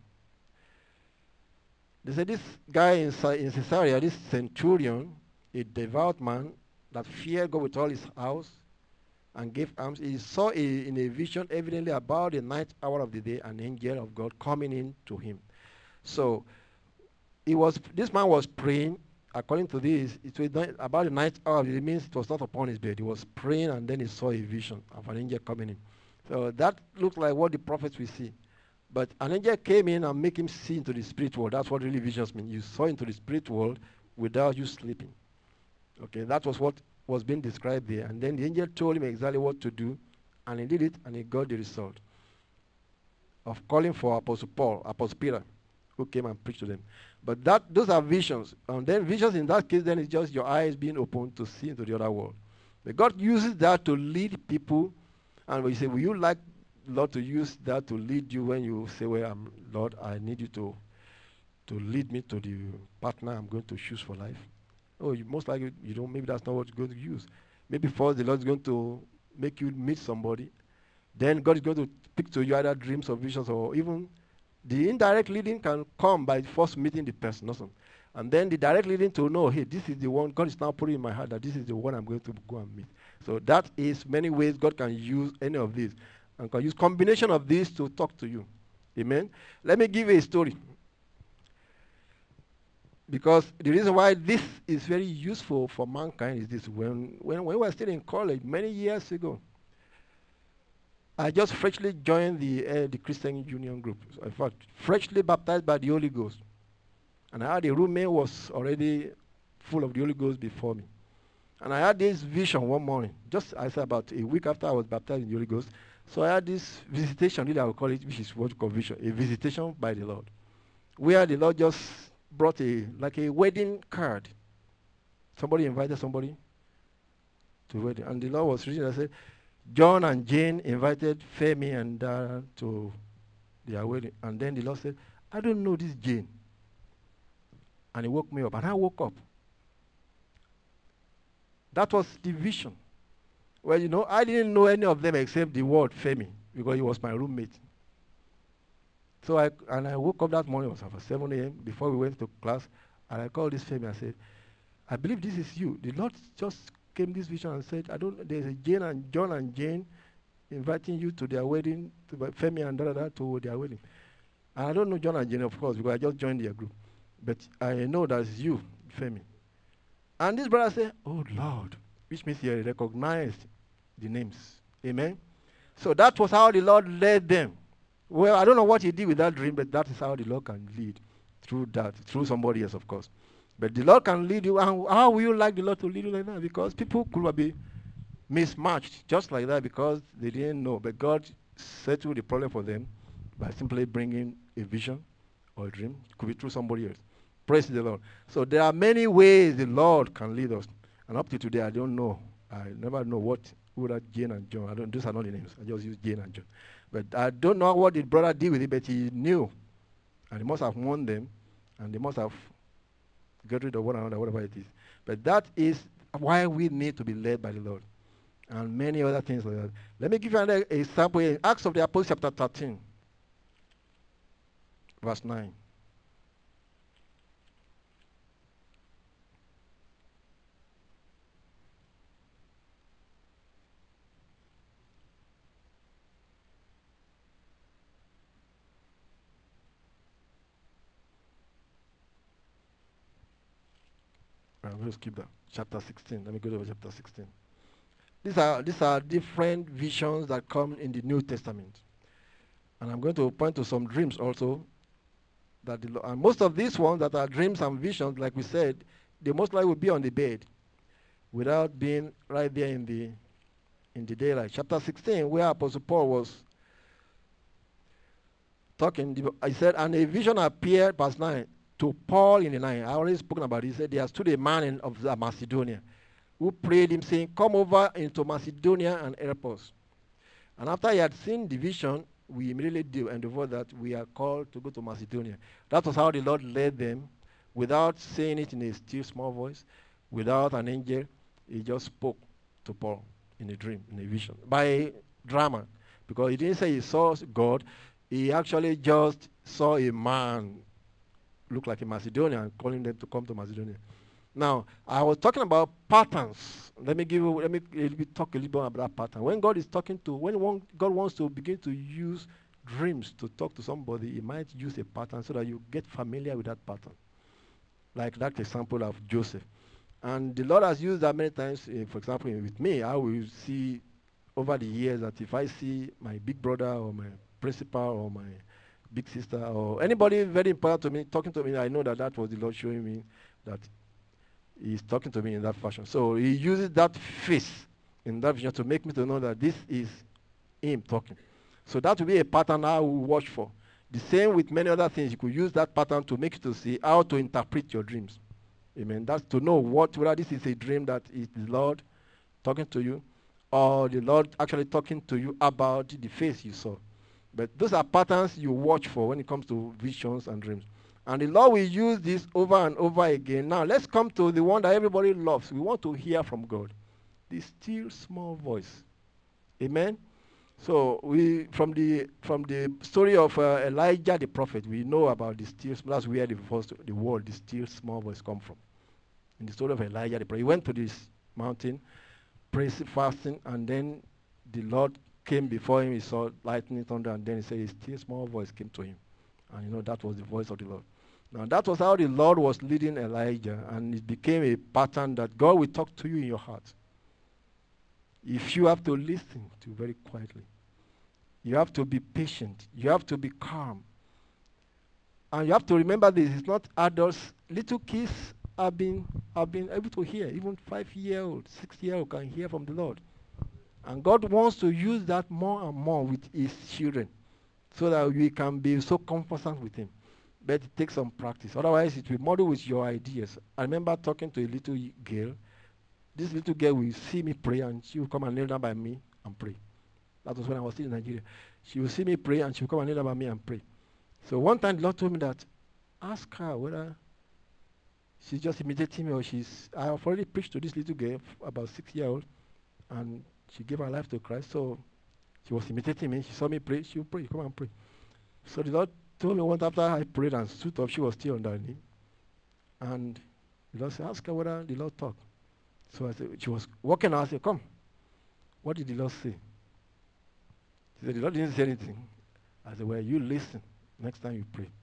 They say this guy in Caesarea, this centurion, a devout man that feared God with all his house and gave alms, he saw in a vision, evidently about the ninth hour of the day, an angel of God coming in to him. So this man was praying. According to this, it was about the ninth hour. It means it was not upon his bed. He was praying, and then he saw a vision of an angel coming in. So that looks like what the prophets will see. But an angel came in and made him see into the spirit world. That's what really visions mean. You saw into the spirit world without you sleeping. Okay, that was what was being described there. And then the angel told him exactly what to do, and he did it, and he got the result of calling for Apostle Peter, who came and preached to them. But those are visions. And then visions in that case, then it's just your eyes being opened to see into the other world. But God uses that to lead people. And when you say, will you like Lord to use that to lead you when you say, well, Lord, I need you to lead me to the partner I'm going to choose for life? Oh, most likely you don't. Maybe that's not what you're going to use. Maybe first the Lord is going to make you meet somebody. Then God is going to speak to you either dreams or visions, or even the indirect leading can come by first meeting the person. Also. And then the direct leading to know, hey, this is the one. God is now putting in my heart that this is the one I'm going to go and meet. So that is many ways God can use any of these, and can use combination of these to talk to you. Amen. Let me give you a story. Because the reason why this is very useful for mankind is this. When we were still in college many years ago, I just freshly joined the Christian Union group. So in fact, freshly baptized by the Holy Ghost. And I had a roommate who was already full of the Holy Ghost before me. And I had this vision one morning, just I said about a week after I was baptized in the Holy Ghost. So I had this visitation, really I would call it, which is what we call vision, a visitation by the Lord, where the Lord just brought like a wedding card. Somebody invited somebody to a wedding. And the Lord was reading, I said, John and Jane invited Femi and Dara to their wedding. And then the Lord said, I don't know this Jane. And he woke me up. And I woke up. That was the vision. Well, I didn't know any of them except the word Femi, because he was my roommate. So I woke up that morning, it was about 7 a.m., before we went to class, and I called this Femi and said, I believe this is you. The Lord just came this vision and said, there's a John and Jane inviting you to their wedding, to Femi and to their wedding. And I don't know John and Jane, of course, because I just joined their group. But I know that it's you, Femi. And this brother said, oh Lord, which means he recognized the names. Amen? So that was how the Lord led them. Well, I don't know what he did with that dream, but that is how the Lord can lead through somebody else, of course. But the Lord can lead you. And how will you like the Lord to lead you like that? Because people could be mismatched just like that because they didn't know. But God settled the problem for them by simply bringing a vision or a dream. It could be through somebody else. Praise the Lord. So there are many ways the Lord can lead us. And up to today, I don't know. I never know who that Jane and John. Those are not the names. I just use Jane and John. But I don't know what the brother did with it, but he knew. And he must have won them. And they must have got rid of one another, whatever it is. But that is why we need to be led by the Lord. and many other things like that. Let me give you another example in Acts of the Apostles chapter 13, verse 9. We'll skip that. Chapter 16. Let me go to chapter 16. These are different visions that come in the New Testament. And I'm going to point to some dreams also. And most of these ones that are dreams and visions, like we said, they most likely will be on the bed without being right there in the daylight. Chapter 16, where Apostle Paul was talking, I said, and a vision appeared, verse 9, to Paul in the night. I already spoken about it. He said, there stood a man of Macedonia who prayed him, saying, come over into Macedonia and help us. And after he had seen the vision, we immediately did endeavor that we are called to go to Macedonia. That was how the Lord led them, without saying it in a still small voice, without an angel. He just spoke to Paul in a dream, in a vision, by drama. Because he didn't say he saw God. He actually just saw a man look like a Macedonian, calling them to come to Macedonia. Now, I was talking about patterns. Let me talk a little bit about that pattern. When God wants to begin to use dreams to talk to somebody, he might use a pattern so that you get familiar with that pattern. Like that example of Joseph. And the Lord has used that many times. For example, with me, I will see over the years that if I see my big brother or my principal or my big sister or anybody very important to me talking to me, I know that was the Lord showing me that he's talking to me in that fashion. So he uses that face in that vision to make me to know that this is him talking. So that will be a pattern I will watch for. The same with many other things. You could use that pattern to make you to see how to interpret your dreams. Amen. That's to know whether this is a dream that is the Lord talking to you or the Lord actually talking to you about the face you saw. But those are patterns you watch for when it comes to visions and dreams. And the Lord will use this over and over again. Now, let's come to the one that everybody loves. We want to hear from God. The still small voice. Amen? So, from the story of Elijah the prophet, we know about the still small. That's where the word, the still small voice, come from. In the story of Elijah the prophet, he went to this mountain, praying, fasting, and then the Lord came before him. He saw lightning, thunder, and then he said, a still small voice came to him. And that was the voice of the Lord. Now, that was how the Lord was leading Elijah, and it became a pattern that God will talk to you in your heart. If you have to listen to very quietly, you have to be patient, you have to be calm. And you have to remember this, it's not adults. Little kids have been able to hear. Even 5-year-old, 6-year-old can hear from the Lord. And God wants to use that more and more with his children, so that we can be so conversant with him. But it takes some practice. Otherwise, it will model with your ideas. I remember talking to a little girl. This little girl will see me pray, and she will come and kneel down by me and pray. That was when I was still in Nigeria. She will see me pray, and she will come and kneel down by me and pray. So one time, the Lord told me that, ask her whether she's just imitating me or I have already preached to this little girl, about 6-year-old, and she gave her life to Christ. So she was imitating me. She saw me pray. She would pray. Come and pray. So the Lord told me once after I prayed and stood up, she was still on her knee. And the Lord said, ask her whether the Lord talked. So I said, she was walking out. I said, come. What did the Lord say? She said, the Lord didn't say anything. I said, well, you listen next time you pray.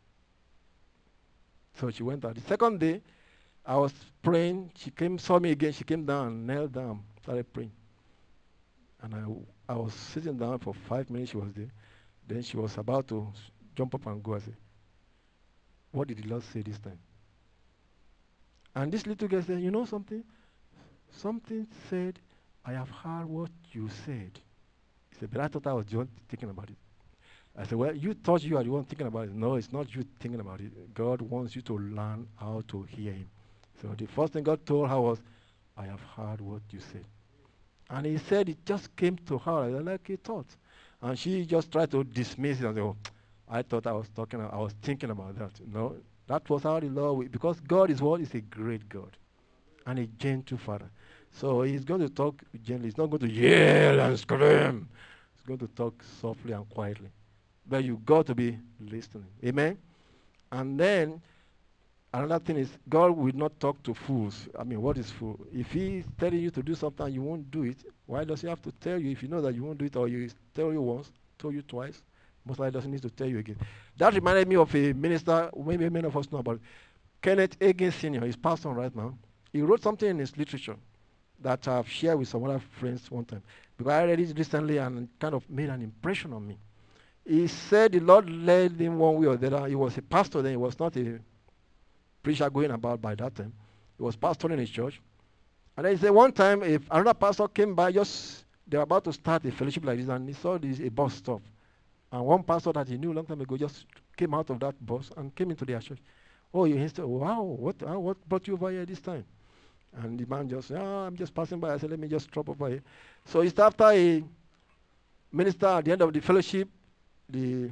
So she went out. The second day, I was praying. She saw me again. She came down, knelt down, started praying. And I was sitting down for 5 minutes. She was there. Then she was about to jump up and go. I said, what did the Lord say this time? And this little girl said, you know something? Something said, I have heard what you said. He said, but I thought I was the one thinking about it. I said, well, you thought you are the one thinking about it. No, it's not you thinking about it. God wants you to learn how to hear him. So the first thing God told her was, I have heard what you said. And he said it just came to her like a thought. And she just tried to dismiss it and say, oh, I thought I was thinking about that. No, that was how the Lord, because God is what? Is a great God and a gentle Father. So he's going to talk gently. He's not going to yell and scream. He's going to talk softly and quietly. But you got to be listening. Amen? And then another thing is God will not talk to fools. I mean, what is fool? If he's telling you to do something and you won't do it, why does he have to tell you if you know that you won't do it, or you tell you once, told you twice? Most likely doesn't need to tell you again. That reminded me of a minister, maybe many of us know about it, Kenneth Hagin Sr. He's passed on right now. He wrote something in his literature that I've shared with some other friends one time, because I read it recently and it kind of made an impression on me. He said the Lord led him one way or the other. He was a pastor then. He was not a preacher going about by that time. He was pastoring his church. And then he said one time, if another pastor came by, they were about to start a fellowship like this, and he saw a bus stop. And one pastor that he knew a long time ago just came out of that bus and came into their church. Oh, he said, wow, what brought you over here this time? And the man just said, I'm just passing by. I said, let me just drop over here. So it's after a minister at the end of the fellowship, the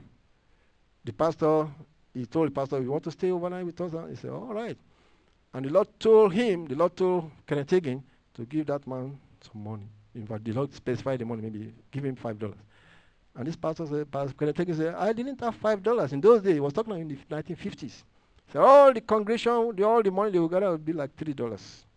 pastor, he told the pastor, you want to stay overnight with us? He said, all right. And the Lord told Kenneth Hagin to give that man some money. In fact, the Lord specified the money, maybe give him $5. And this pastor said, Kenneth Hagin said, I didn't have $5. In those days, he was talking in the 1950s. So all the congregation, all the money they would gather would be like $3.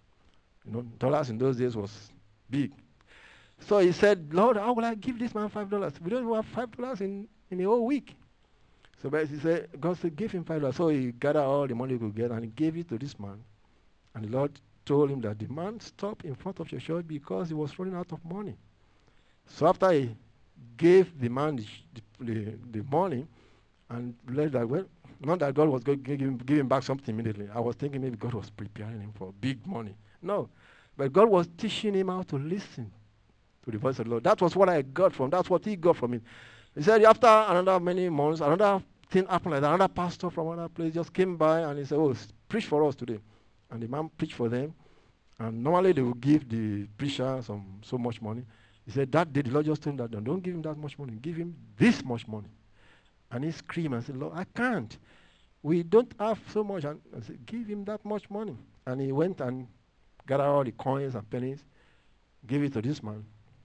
Dollars in those days was big. So he said, Lord, how will I give this man $5? We don't even have $5 in a whole week. So he said, God said, give him $5. So he gathered all the money he could get and he gave it to this man. And the Lord told him that the man stopped in front of your church because he was running out of money. So after he gave the man the money, and realized that, well, not that God was going to give him back something immediately. I was thinking maybe God was preparing him for big money. No. But God was teaching him how to listen to the voice of the Lord. That was what I got from. That's what he got from it. He said after another many months, another thing happened like that. Another pastor from another place just came by and he said, oh, preach for us today. And the man preached for them. And normally they would give the preacher so much money. He said that day the Lord just told him that don't give him that much money. Give him this much money. And he screamed and said, Lord, I can't. We don't have so much. And I said, give him that much money. And he went and gathered all the coins and pennies, gave it to this man.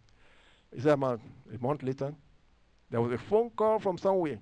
He said, man, a month later, there was a phone call from somewhere.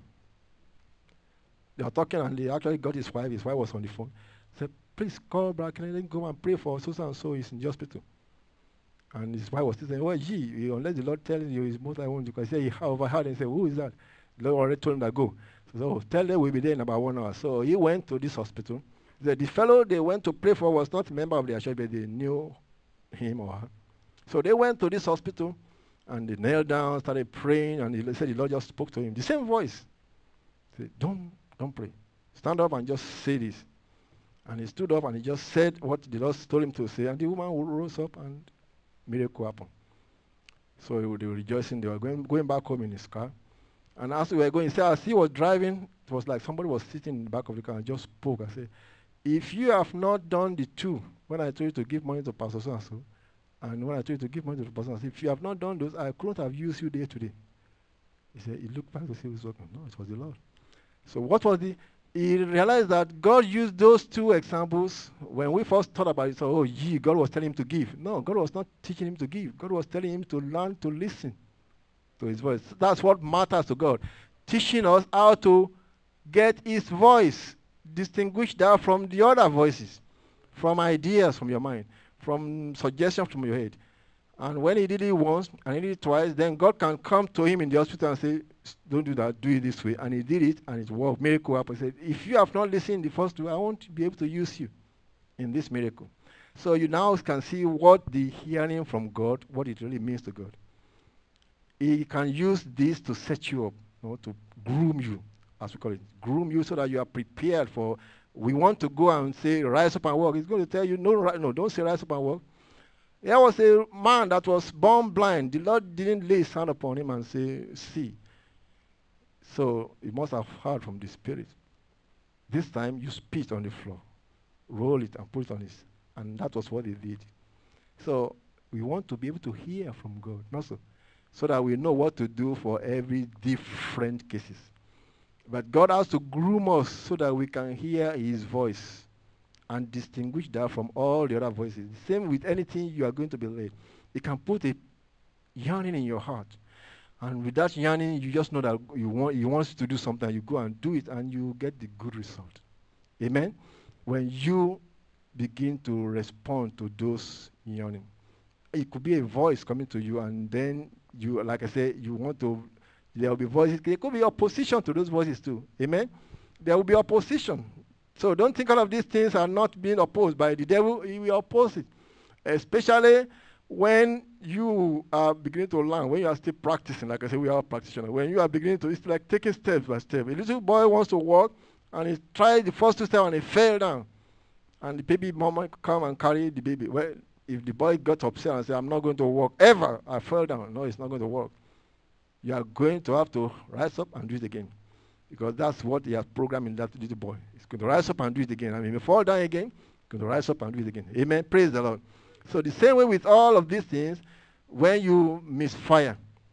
They were talking and they actually got his wife. His wife was on the phone. He said, please call back. Can I go and pray for so and so? He's in the hospital. And his wife was still saying, well, unless the Lord tells you, he's most likely won't. Because he said, he overheard and said, who is that? The Lord already told him that go. So tell them we'll be there in about 1 hour. So he went to this hospital. The fellow they went to pray for was not a member of their church, but they knew him or her. So they went to this hospital and they knelt down, started praying, and he said the Lord just spoke to him. The same voice. He said, don't pray. Stand up and just say this. And he stood up and he just said what the Lord told him to say. And the woman rose up and miracle happened. So they were rejoicing. They were going back home in his car. And as we were going, he said, as he was driving, it was like somebody was sitting in the back of the car and just spoke. I said, if you have not done the two, when I told you to give money to Pastor so-and-so, and when I told you to give money to the person, if you have not done those, I couldn't have used you there today. He said, he looked back to see who was talking. No, it was the Lord. So what was he realized that God used those two examples when we first thought about it. So, God was telling him to give. No, God was not teaching him to give. God was telling him to learn to listen to his voice. That's what matters to God. Teaching us how to get his voice, distinguish that from the other voices, from ideas from your mind, from suggestions from your head. And when he did it once and he did it twice, then God can come to him in the hospital and say, don't do that, do it this way. And he did it and it worked. Miracle happened. He said, if you have not listened the first two, I won't be able to use you in this miracle. So you now can see what the hearing from God, what it really means to God. He can use this to set you up, to groom you, as we call it. Groom you so that you are prepared for, we want to go and say, rise up and walk. He's going to tell you, no, don't say rise up and walk. There was a man that was born blind. The Lord didn't lay his hand upon him and say, see. So he must have heard from the Spirit. This time you spit on the floor, roll it and put it on his. And that was what he did. So we want to be able to hear from God, not so that we know what to do for every different cases. But God has to groom us so that we can hear his voice and distinguish that from all the other voices. Same with anything you are going to be led. It can put a yearning in your heart. And with that yearning, you just know that you want to do something, you go and do it, and you get the good result. Amen? When you begin to respond to those yearning. It could be a voice coming to you, and then you, like I said, you want to, there will be voices. There could be opposition to those voices too. Amen? There will be opposition. So don't think all of these things are not being opposed by the devil. He will oppose it. Especially when you are beginning to learn, when you are still practicing. Like I said, we are practitioners. When you are beginning to, it's like taking steps by step. A little boy wants to walk, and he tried the first 2 steps, and he fell down. And the baby mama come and carry the baby. Well, if the boy got upset and said, I'm not going to walk ever, I fell down. No, it's not going to work. You are going to have to rise up and do it again. Because that's what he has programmed in that little boy. He's going to rise up and do it again. I mean, if you fall down again, he's going to rise up and do it again. Amen. Praise the Lord. So the same way with all of these things, when you misfire,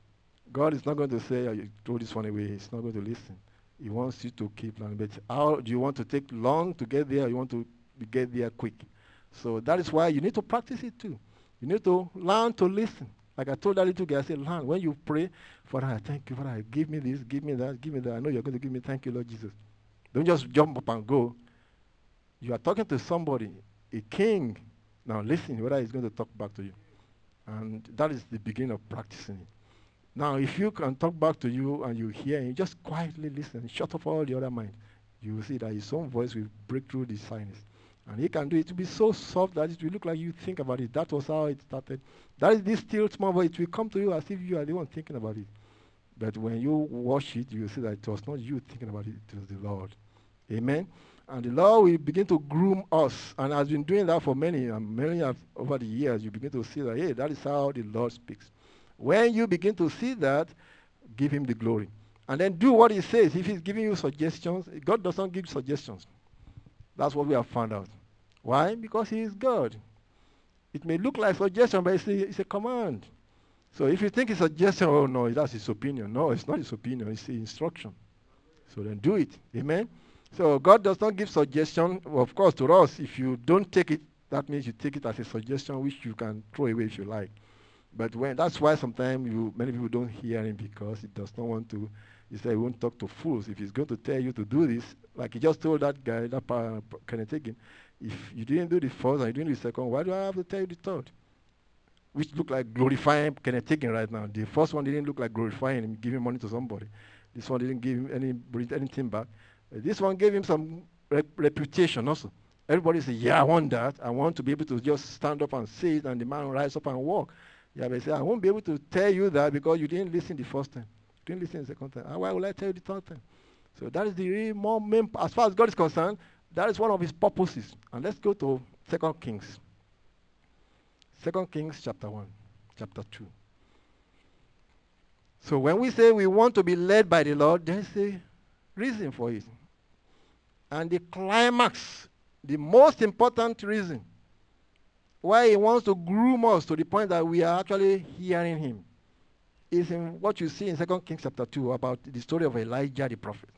God is not going to say, oh, you throw this one away. He's not going to listen. He wants you to keep learning. But how do you want to take long to get there, or you want to get there quick? So that is why you need to practice it too. You need to learn to listen. Like I told that little guy, I said, learn. When you pray, Father, I thank you, Father, give me this, give me that, give me that. I know you're going to give me, thank you, Lord Jesus. Don't just jump up and go. You are talking to somebody, a king. Now listen, whether he's going to talk back to you. And that is the beginning of practicing it. Now, if you can talk back to you and you hear and you just quietly listen, shut off all the other mind, you will see that his own voice will break through the silence. And he can do it to be so soft that it will look like you think about it. That was how it started. That is this still small voice. It will come to you as if you are the one thinking about it. But when you watch it, you will see that it was not you thinking about it, it was the Lord. Amen? And the Lord will begin to groom us. And has been doing that for many over the years. You begin to see that, hey, that is how the Lord speaks. When you begin to see that, give him the glory. And then do what he says. If he's giving you suggestions, God doesn't give suggestions. That's what we have found out. Why? Because he is God. It may look like suggestion, but it's a command. So if you think it's a suggestion, oh no, that's his opinion. No, it's not his opinion, it's the instruction. So then do it. Amen? So God does not give suggestion, of course, to us. If you don't take it, that means you take it as a suggestion which you can throw away if you like. But that's why sometimes many people don't hear him, because he does not want to. He said he won't talk to fools. If he's going to tell you to do this, like he just told that guy, that Kenneth Hagin, if you didn't do the first and you didn't do the second, why do I have to tell you the third? Which look like glorifying Kenneth Hagin right now. The first one didn't look like glorifying him, giving money to somebody. This one didn't give him anything back. This one gave him some reputation also. Everybody said, yeah, I want that. I want to be able to just stand up and say it, and the man rise up and walk. Yeah, but say, I won't be able to tell you that because you didn't listen the first time. You didn't listen the second time. Why will I tell you the third time? So that is the really more main, as far as God is concerned, that is one of his purposes. And let's go to 2 Kings. 2 Kings chapter 1, chapter 2. So when we say we want to be led by the Lord, there's a reason for it. And the climax, the most important reason why he wants to groom us to the point that we are actually hearing him is in what you see in 2 Kings chapter 2 about the story of Elijah the prophet.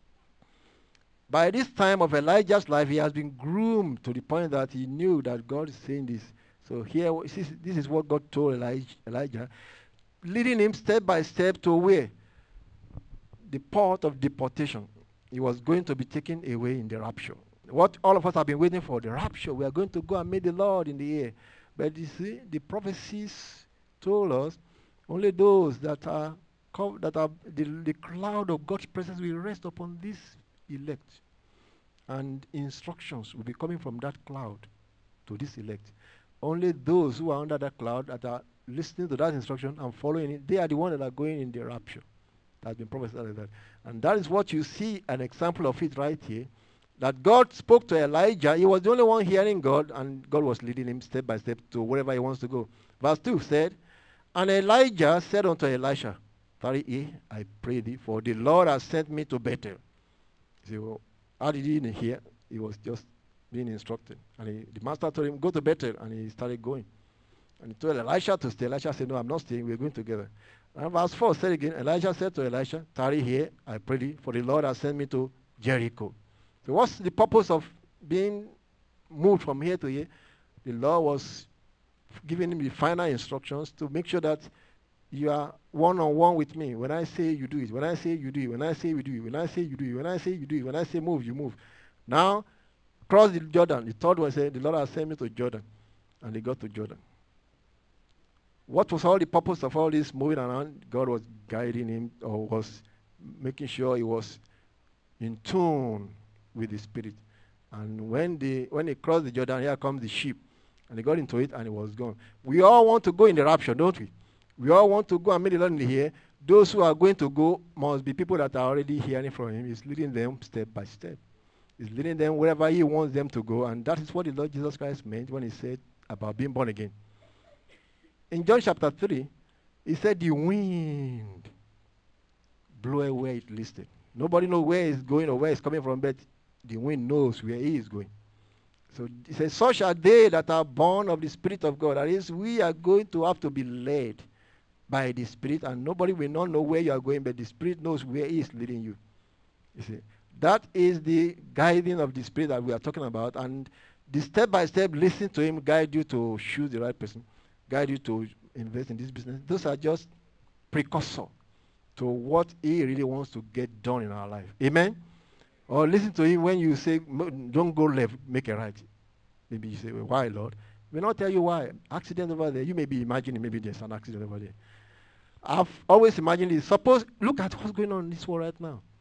By this time of Elijah's life, he has been groomed to the point that he knew that God is saying this. So here, this is what God told Elijah, leading him step by step to where? The port of deportation. He was going to be taken away in the rapture. What all of us have been waiting for, the rapture. We are going to go and meet the Lord in the air. But you see, the prophecies told us only those that are the cloud of God's presence will rest upon this elect. And instructions will be coming from that cloud to this elect. Only those who are under that cloud that are listening to that instruction and following it, they are the ones that are going in the rapture. That has been prophesied like that. And that is what you see an example of it right here. That God spoke to Elijah. He was the only one hearing God, and God was leading him step by step to wherever he wants to go. Verse 2 said, and Elijah said unto Elisha, tarry here, I pray thee, for the Lord has sent me to Bethel. He said, well, how did he hear? He was just being instructed. And the master told him, go to Bethel, and he started going. And he told Elisha to stay. Elisha said, no, I'm not staying, we're going together. And verse 4 said again, Elijah said to Elisha, tarry here, I pray thee, for the Lord has sent me to Jericho. So what's the purpose of being moved from here to here, the Lord was giving him the final instructions to make sure that you are one-on-one with me. When I say you do it, when I say you do it, when I say you do it, when I say you do it, when I say you do it, when I say move, you move. Now, cross the Jordan. The third one said, the Lord has sent me to Jordan. And they got to Jordan. What was all the purpose of all this moving around? God was guiding him, or was making sure he was in tune with the Spirit. And when they crossed the Jordan, here comes the sheep. And they got into it, and it was gone. We all want to go in the rapture, don't we? We all want to go and meet the Lord in the air. Those who are going to go must be people that are already hearing from him. He's leading them step by step. He's leading them wherever he wants them to go. And that is what the Lord Jesus Christ meant when he said about being born again. In John chapter 3, he said the wind blew where it listed. Nobody knows where it's going or where it's coming from, but the wind knows where he is going. So he says, such are they that are born of the Spirit of God. That is, we are going to have to be led by the Spirit, and nobody will not know where you are going, but the Spirit knows where he is leading you. You see, that is the guiding of the Spirit that we are talking about, and the step-by-step listen to him guide you to choose the right person, guide you to invest in this business. Those are just precursor to what he really wants to get done in our life. Amen? Or listen to him when you say, don't go left, make a right. Maybe you say, well, why, Lord? He will not tell you why. Accident over there. You may be imagining maybe there's an accident over there. I've always imagined this. Suppose, look at what's going on in this world right now.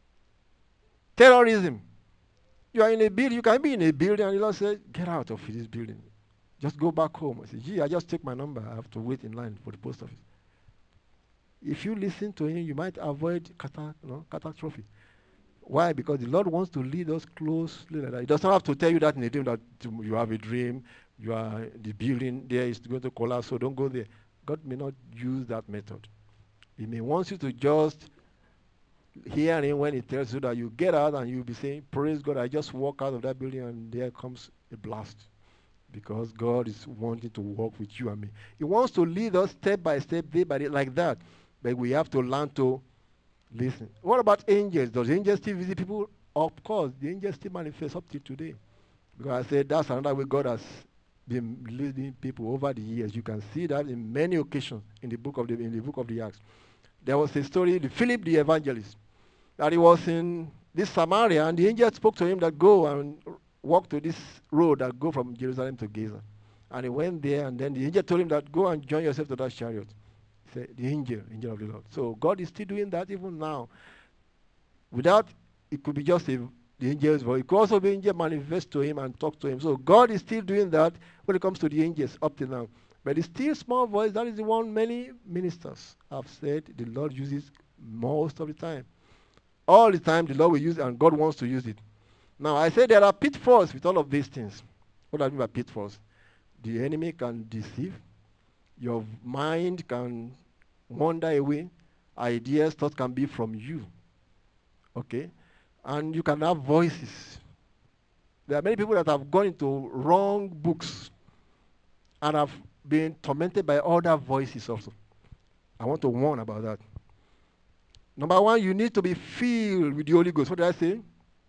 Terrorism. You are in a building, you can be in a building, and the Lord says, get out of this building. Just go back home. I say, gee, I just take my number. I have to wait in line for the post office. If you listen to him, you might avoid catastrophe. Why? Because the Lord wants to lead us closely like that. He doesn't have to tell you that in a dream that you have a dream, the building there is going to collapse, so don't go there. God may not use that method. He may want you to just hear him when he tells you that you get out and you'll be saying, praise God, I just walk out of that building and there comes a blast. Because God is wanting to walk with you and me. He wants to lead us step by step, day by day, like that. But we have to learn to listen. What about angels? Does angels still visit people? Of course, the angels still manifest up till today. Because I said that's another way God has been leading people over the years. You can see that in many occasions in the book of the Acts. There was a story, Philip the evangelist, that he was in this Samaria, and the angel spoke to him that go and walk to this road that go from Jerusalem to Gaza. And he went there, and then the angel told him that go and join yourself to that chariot. He said, the angel of the Lord. So God is still doing that even now. Without, it could be just the angel's voice. It could also be angel manifest to him and talk to him. So God is still doing that when it comes to the angels up till now. But the still small voice, that is the one many ministers have said the Lord uses most of the time. All the time the Lord will use it, and God wants to use it. Now, I say there are pitfalls with all of these things. What do I mean by pitfalls? The enemy can deceive. Your mind can wander away. Ideas, thoughts can be from you. Okay? And you can have voices. There are many people that have gone into wrong books and have been tormented by other voices also. I want to warn about that. Number one, you need to be filled with the Holy Ghost. What did I say?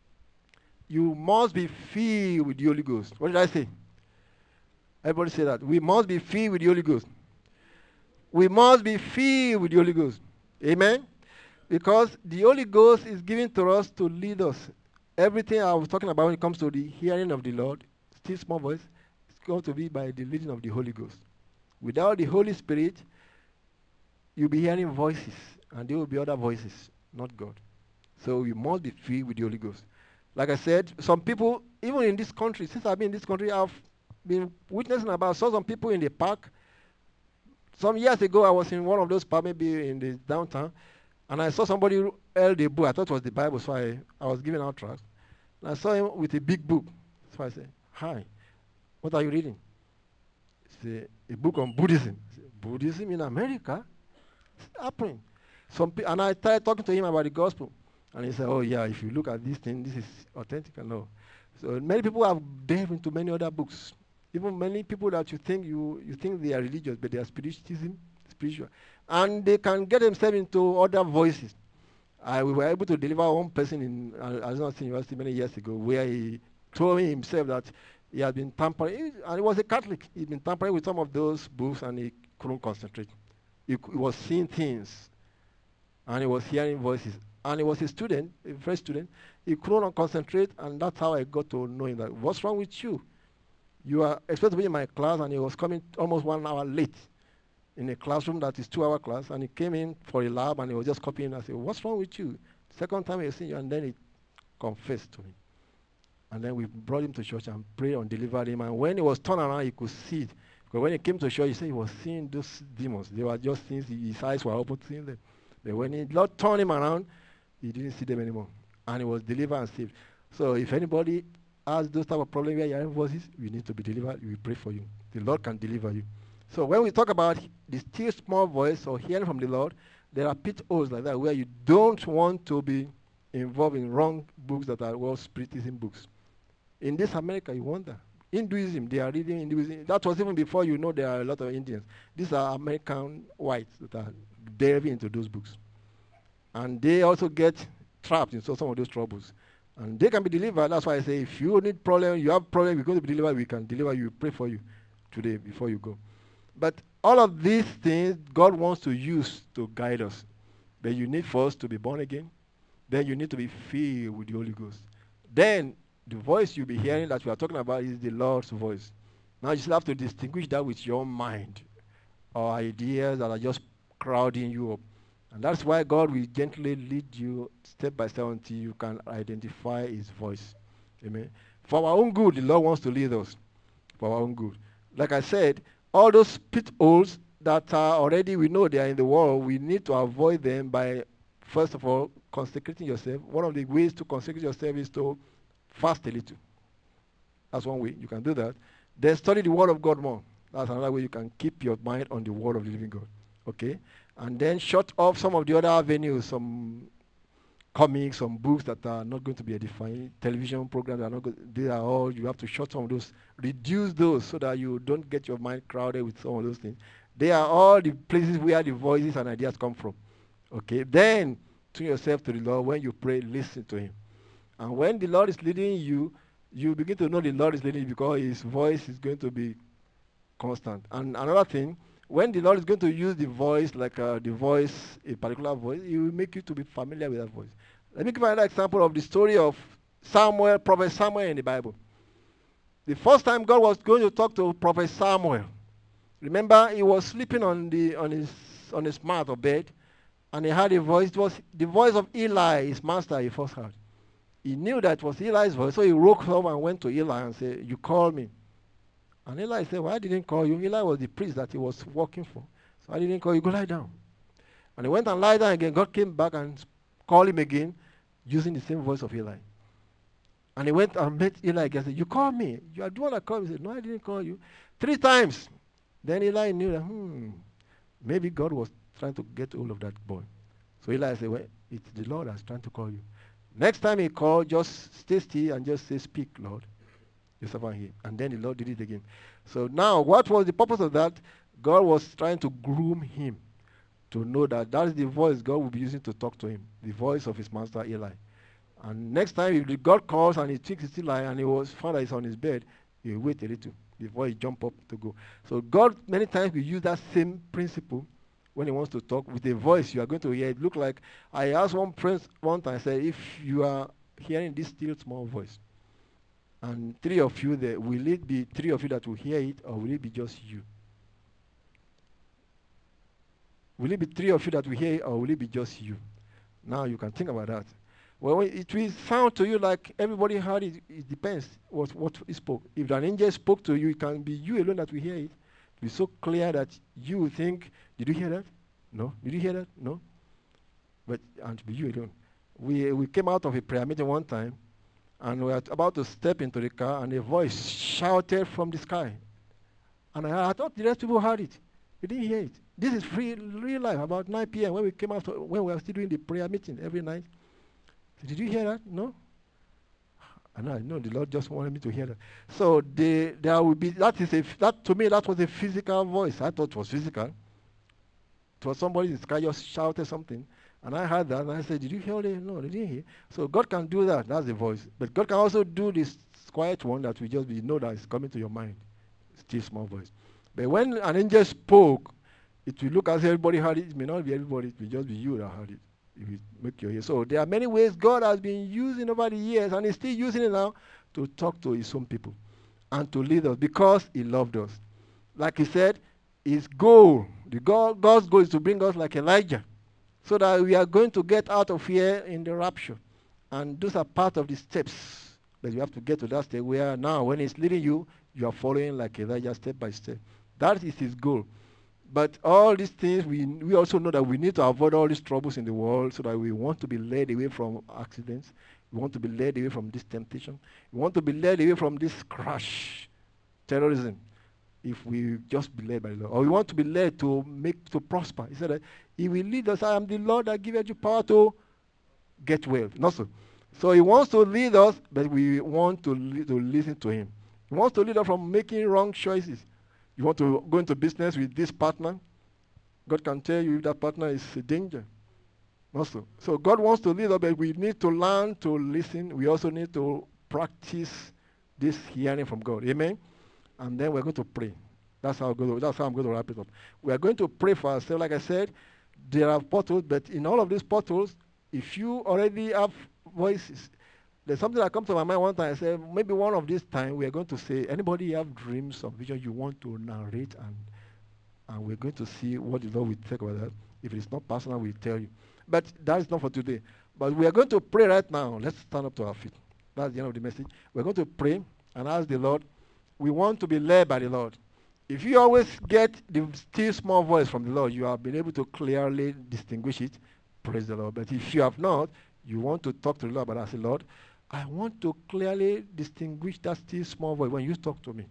You must be filled with the Holy Ghost. What did I say? Everybody say that. We must be filled with the Holy Ghost. We must be filled with the Holy Ghost. Amen? Because the Holy Ghost is given to us to lead us. Everything I was talking about when it comes to the hearing of the Lord, still small voice, it's going to be by the leading of the Holy Ghost. Without the Holy Spirit, you'll be hearing voices, and there will be other voices, not God. So you must be filled with the Holy Ghost. Like I said, some people, even in this country, since I've been in this country, I've been witnessing about some people in the park. Some years ago, I was in one of those parks, maybe in the downtown, and I saw somebody who held a book. I thought it was the Bible, so I was giving out tracts. And I saw him with a big book. So I said, hi, what are you reading? It's a book on Buddhism. I said, Buddhism in America? It's happening. And I started talking to him about the gospel. And he said, oh yeah, if you look at this thing, this is authentic. No. So many people have delved into many other books. Even many people that you think they are religious, but they are spiritual. And they can get themselves into other voices. We were able to deliver one person in Arizona State University many years ago, where he told me himself that He had been tampering, and he was a Catholic. He'd been tampering with some of those books, and he couldn't concentrate. He was seeing things, and he was hearing voices. And he was a student, a fresh student. He couldn't concentrate, and that's how I got to know him. That, what's wrong with you? You are expected to be in my class, and he was coming almost 1 hour late in a classroom that is 2-hour class, and he came in for a lab, and he was just copying. I said, what's wrong with you? Second time I seen you, and then he confessed to me. And then we brought him to church and prayed and delivered him. And when he was turned around, he could see it. Because when he came to church, he said he was seeing those demons. They were just things, his eyes were open, seeing them. But when the Lord turned him around, he didn't see them anymore. And he was delivered and saved. So if anybody has those type of problems where you have voices, you need to be delivered. We pray for you. The Lord can deliver you. So when we talk about the still small voice or hearing from the Lord, there are pitfalls like that where you don't want to be involved in wrong books that are world spiritism books. In this America, you wonder. Hinduism, they are reading Hinduism. That was even before you know there are a lot of Indians. These are American whites that are delving into those books. And they also get trapped in some of those troubles. And they can be delivered. That's why I say if you need problem, you have problem, you're going to be delivered, we can deliver you. Pray for you today before you go. But all of these things God wants to use to guide us. But you need first to be born again. Then you need to be filled with the Holy Ghost. Then the voice you'll be hearing that we are talking about is the Lord's voice. Now you still have to distinguish that with your mind or ideas that are just crowding you up. And that's why God will gently lead you step by step until you can identify his voice. Amen. For our own good, the Lord wants to lead us. For our own good. Like I said, all those pitfalls that are already, we know they are in the world, we need to avoid them by, first of all, consecrating yourself. One of the ways to consecrate yourself is to fast a little. That's one way you can do that. Then study the Word of God more. That's another way you can keep your mind on the Word of the living God. Okay? And then shut off some of the other avenues, some comics, some books that are not going to be edifying, television programs that are not good. They are all, you have to shut some of those, reduce those so that you don't get your mind crowded with some of those things. They are all the places where the voices and ideas come from. Okay? Then tune yourself to the Lord. When you pray, listen to him. And when the Lord is leading you, you begin to know the Lord is leading you because his voice is going to be constant. And another thing, when the Lord is going to use the voice, like the voice, a particular voice, he will make you to be familiar with that voice. Let me give you another example of the story of Samuel, Prophet Samuel in the Bible. The first time God was going to talk to Prophet Samuel, remember he was sleeping on his mat or bed, and he heard a voice. It was the voice of Eli, his master, he first heard. He knew that it was Eli's voice, so he woke up and went to Eli and said, you called me. And Eli said, well, I didn't call you. Eli was the priest that he was working for. So I didn't call you. Go lie down. And he went and lied down again. God came back and called him again using the same voice of Eli. And he went and met Eli again and said, you called me. You are the one that called me. He said, no, I didn't call you. 3 times. Then Eli knew that, maybe God was trying to get hold of that boy. So Eli said, well, it's the Lord that's trying to call you. Next time he called, just stay still and just say, speak, Lord. And then the Lord did it again. So now, what was the purpose of that? God was trying to groom him to know that that is the voice God will be using to talk to him, the voice of his master Eli. And next time, if God calls and he thinks it's Eli and he was found that he's on his bed, he'll wait a little before he jump up to go. So God, many times, we use that same principle when he wants to talk with a voice you are going to hear. It look like, I asked one prince one time, I said, if you are hearing this still small voice, and 3 of you there, will it be 3 of you that will hear it, or will it be just you? Will it be 3 of you that will hear it, or will it be just you? Now you can think about that. Well, it will sound to you like everybody heard it. It depends what he spoke. If an angel spoke to you, it can be you alone that will hear it. It will be so clear that you will think, did you hear that? No. Did you hear that? No. But and to be you alone. We came out of a prayer meeting one time, and we were about to step into the car, and a voice shouted from the sky. And I thought the rest of people heard it. We didn't hear it. This is real life, about 9 p.m. when we came out, when we were still doing the prayer meeting every night. Did you hear that? No? And I know the Lord just wanted me to hear that. So there will be, that to me, that was a physical voice. I thought it was physical. It was somebody in the sky just shouted something. And I heard that, and I said, did you hear it? No, they didn't hear. So God can do that. That's the voice. But God can also do this quiet one that we just know that is coming to your mind. Still small voice. But when an angel spoke, it will look as if everybody heard it. It may not be everybody. It will just be you that heard it. It will make your ear. So there are many ways God has been using over the years, and He's still using it now to talk to His own people and to lead us because He loved us. Like He said, His goal, God's goal is to bring us like Elijah, so that we are going to get out of here in the rapture. And those are part of the steps that you have to get to that stage where now when He's leading you, you are following like Elijah step by step. That is His goal. But all these things, we also know that we need to avoid all these troubles in the world so that we want to be led away from accidents. We want to be led away from this temptation. We want to be led away from this crash, terrorism, if we just be led by the Lord. Or we want to be led to prosper. He said that He will lead us. I am the Lord that giveth you power to get wealth. Not so. So He wants to lead us, but we want to listen to Him. He wants to lead us from making wrong choices. You want to go into business with this partner, God can tell you if that partner is a danger. Also. So God wants to lead us, but we need to learn to listen. We also need to practice this hearing from God. Amen? And then we're going to pray. That's how I'm going to wrap it up. We are going to pray for ourselves. Like I said, there are portals, but in all of these portals, if you already have voices, there's something that comes to my mind one time. I said, maybe one of these time we are going to say, anybody have dreams or vision you want to narrate, and we're going to see what the Lord will take about that. If it's not personal, we'll tell you. But that is not for today. But we are going to pray right now. Let's stand up to our feet. That's the end of the message. We're going to pray and ask the Lord. We want to be led by the Lord. If you always get the still small voice from the Lord, you have been able to clearly distinguish it. Praise the Lord. But if you have not, you want to talk to the Lord, but I say, Lord, I want to clearly distinguish that still small voice when you talk to me.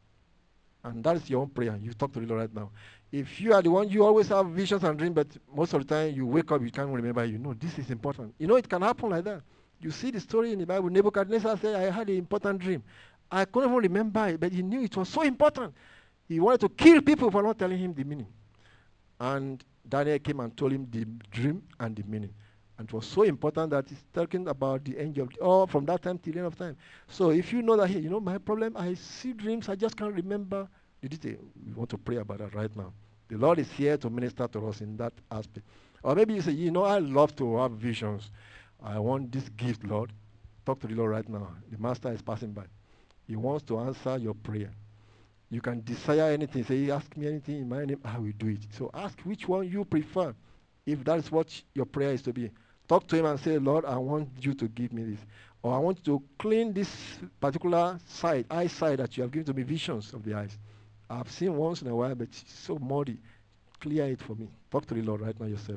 And that is your own prayer. You talk to the Lord right now. If you are the one, you always have visions and dreams, but most of the time you wake up, you can't remember. You know, this is important. You know, it can happen like that. You see the story in the Bible. Nebuchadnezzar said, I had an important dream. I couldn't even remember it, but he knew it was so important. He wanted to kill people for not telling him the meaning. And Daniel came and told him the dream and the meaning. And it was so important that he's talking about the angel, from that time till the end of time. So if you know that, hey, you know, my problem, I see dreams, I just can't remember the detail. We want to pray about that right now. The Lord is here to minister to us in that aspect. Or maybe you say, you know, I love to have visions. I want this gift, Lord. Talk to the Lord right now. The Master is passing by. He wants to answer your prayer. You can desire anything. Say, ask me anything in my name, I will do it. So ask which one you prefer, if that is what your prayer is to be. Talk to him and say, Lord, I want you to give me this. Or I want you to clean this particular eyesight that you have given to me, visions of the eyes. I've seen once in a while, but it's so muddy. Clear it for me. Talk to the Lord right now yourself.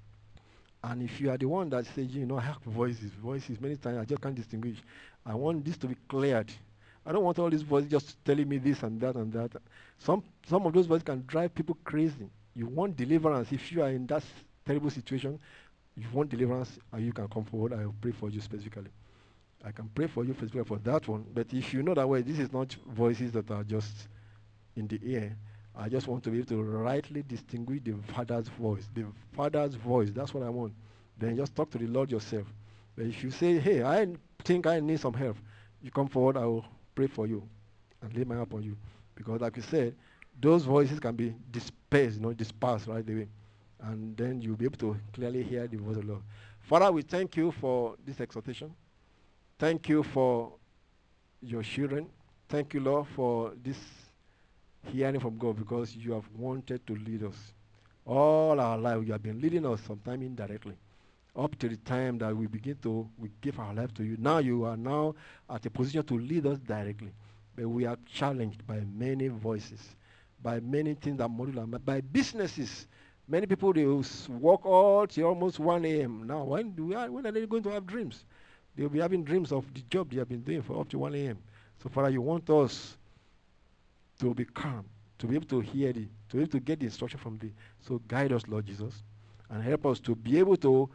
And if you are the one that says, you know, I have voices many times, I just can't distinguish. I want this to be cleared. I don't want all these voices just telling me this and that and that. Some of those voices can drive people crazy. You want deliverance. If you are in that terrible situation, you want deliverance, and you can come forward. I will pray for you specifically. I can pray for you specifically for that one. But if you know that way, this is not voices that are just in the ear. I just want to be able to rightly distinguish the Father's voice. The Father's voice, that's what I want. Then just talk to the Lord yourself. But if you say, hey, I think I need some help, you come forward, I will pray for you and lay my hand upon you. Because like you said, those voices can be dispersed right away. And then you'll be able to clearly hear the voice of the Lord. Father, we thank you for this exhortation. Thank you for your children. Thank you, Lord, for this hearing from God, because you have wanted to lead us. All our life, you have been leading us, sometimes indirectly, up to the time that we give our life to you. Now you are now at a position to lead us directly. But we are challenged by many voices, by many things that model, by businesses. Many people, they will work all till almost 1 a.m. Now, when are they going to have dreams? They'll be having dreams of the job they have been doing for up to 1 a.m. So, Father, you want us to be calm, to be able to hear to be able to get the instruction from thee. So guide us, Lord Jesus, and help us to be able to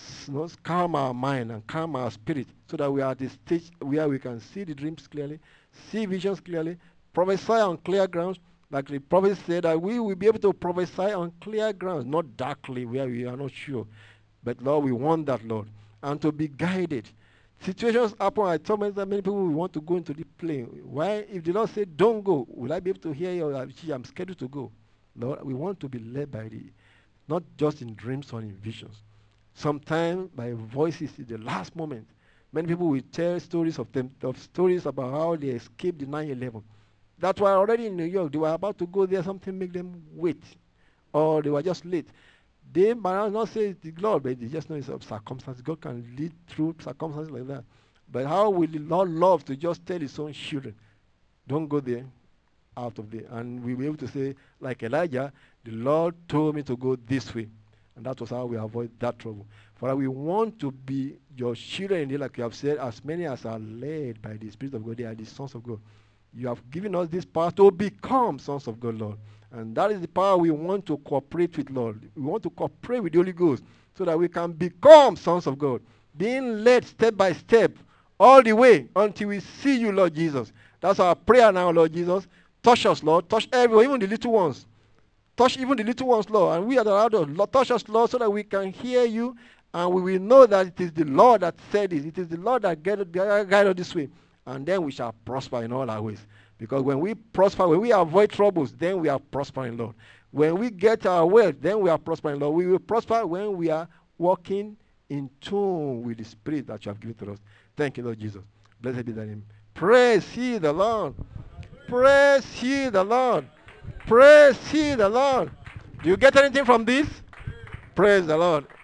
calm our mind and calm our spirit, so that we are at the stage where we can see the dreams clearly, see visions clearly, prophesy on clear grounds. Like the prophet said, that we will be able to prophesy on clear grounds, not darkly where we are not sure. But Lord, we want that, Lord, and to be guided. Situations happen. I told many people we want to go into the plane. Why? If the Lord said, don't go, will I be able to hear you? Or I'm scheduled to go. Lord, we want to be led by the, not just in dreams or in visions. Sometimes by voices in the last moment. Many people will tell stories of stories about how they escaped the 9/11. That's why already in New York, they were about to go there, something make them wait. Or they were just late. They might not say it's the Lord, but they just know it's of circumstances. God can lead through circumstances like that. But how will the Lord love to just tell his own children, don't go there, out of there. And we'll be able to say, like Elijah, the Lord told me to go this way. And that was how we avoid that trouble. For we want to be your children, like you have said, as many as are led by the Spirit of God, they are the sons of God. You have given us this power to become sons of God, Lord. And that is the power we want to cooperate with, Lord. We want to cooperate with the Holy Ghost so that we can become sons of God, being led step by step all the way until we see you, Lord Jesus. That's our prayer now, Lord Jesus. Touch us, Lord. Touch everyone, even the little ones. Touch even the little ones, Lord. And we are the adults. Lord, touch us, Lord, so that we can hear you and we will know that it is the Lord that said it. It is the Lord that guided us this way. And then we shall prosper in all our ways. Because when we prosper, when we avoid troubles, then we are prospering, Lord. When we get our wealth, then we are prospering, Lord. We will prosper when we are walking in tune with the Spirit that you have given to us. Thank you, Lord Jesus. Blessed be thy name. Praise ye the Lord. Praise ye the Lord. Praise ye the Lord. Do you get anything from this? Praise the Lord.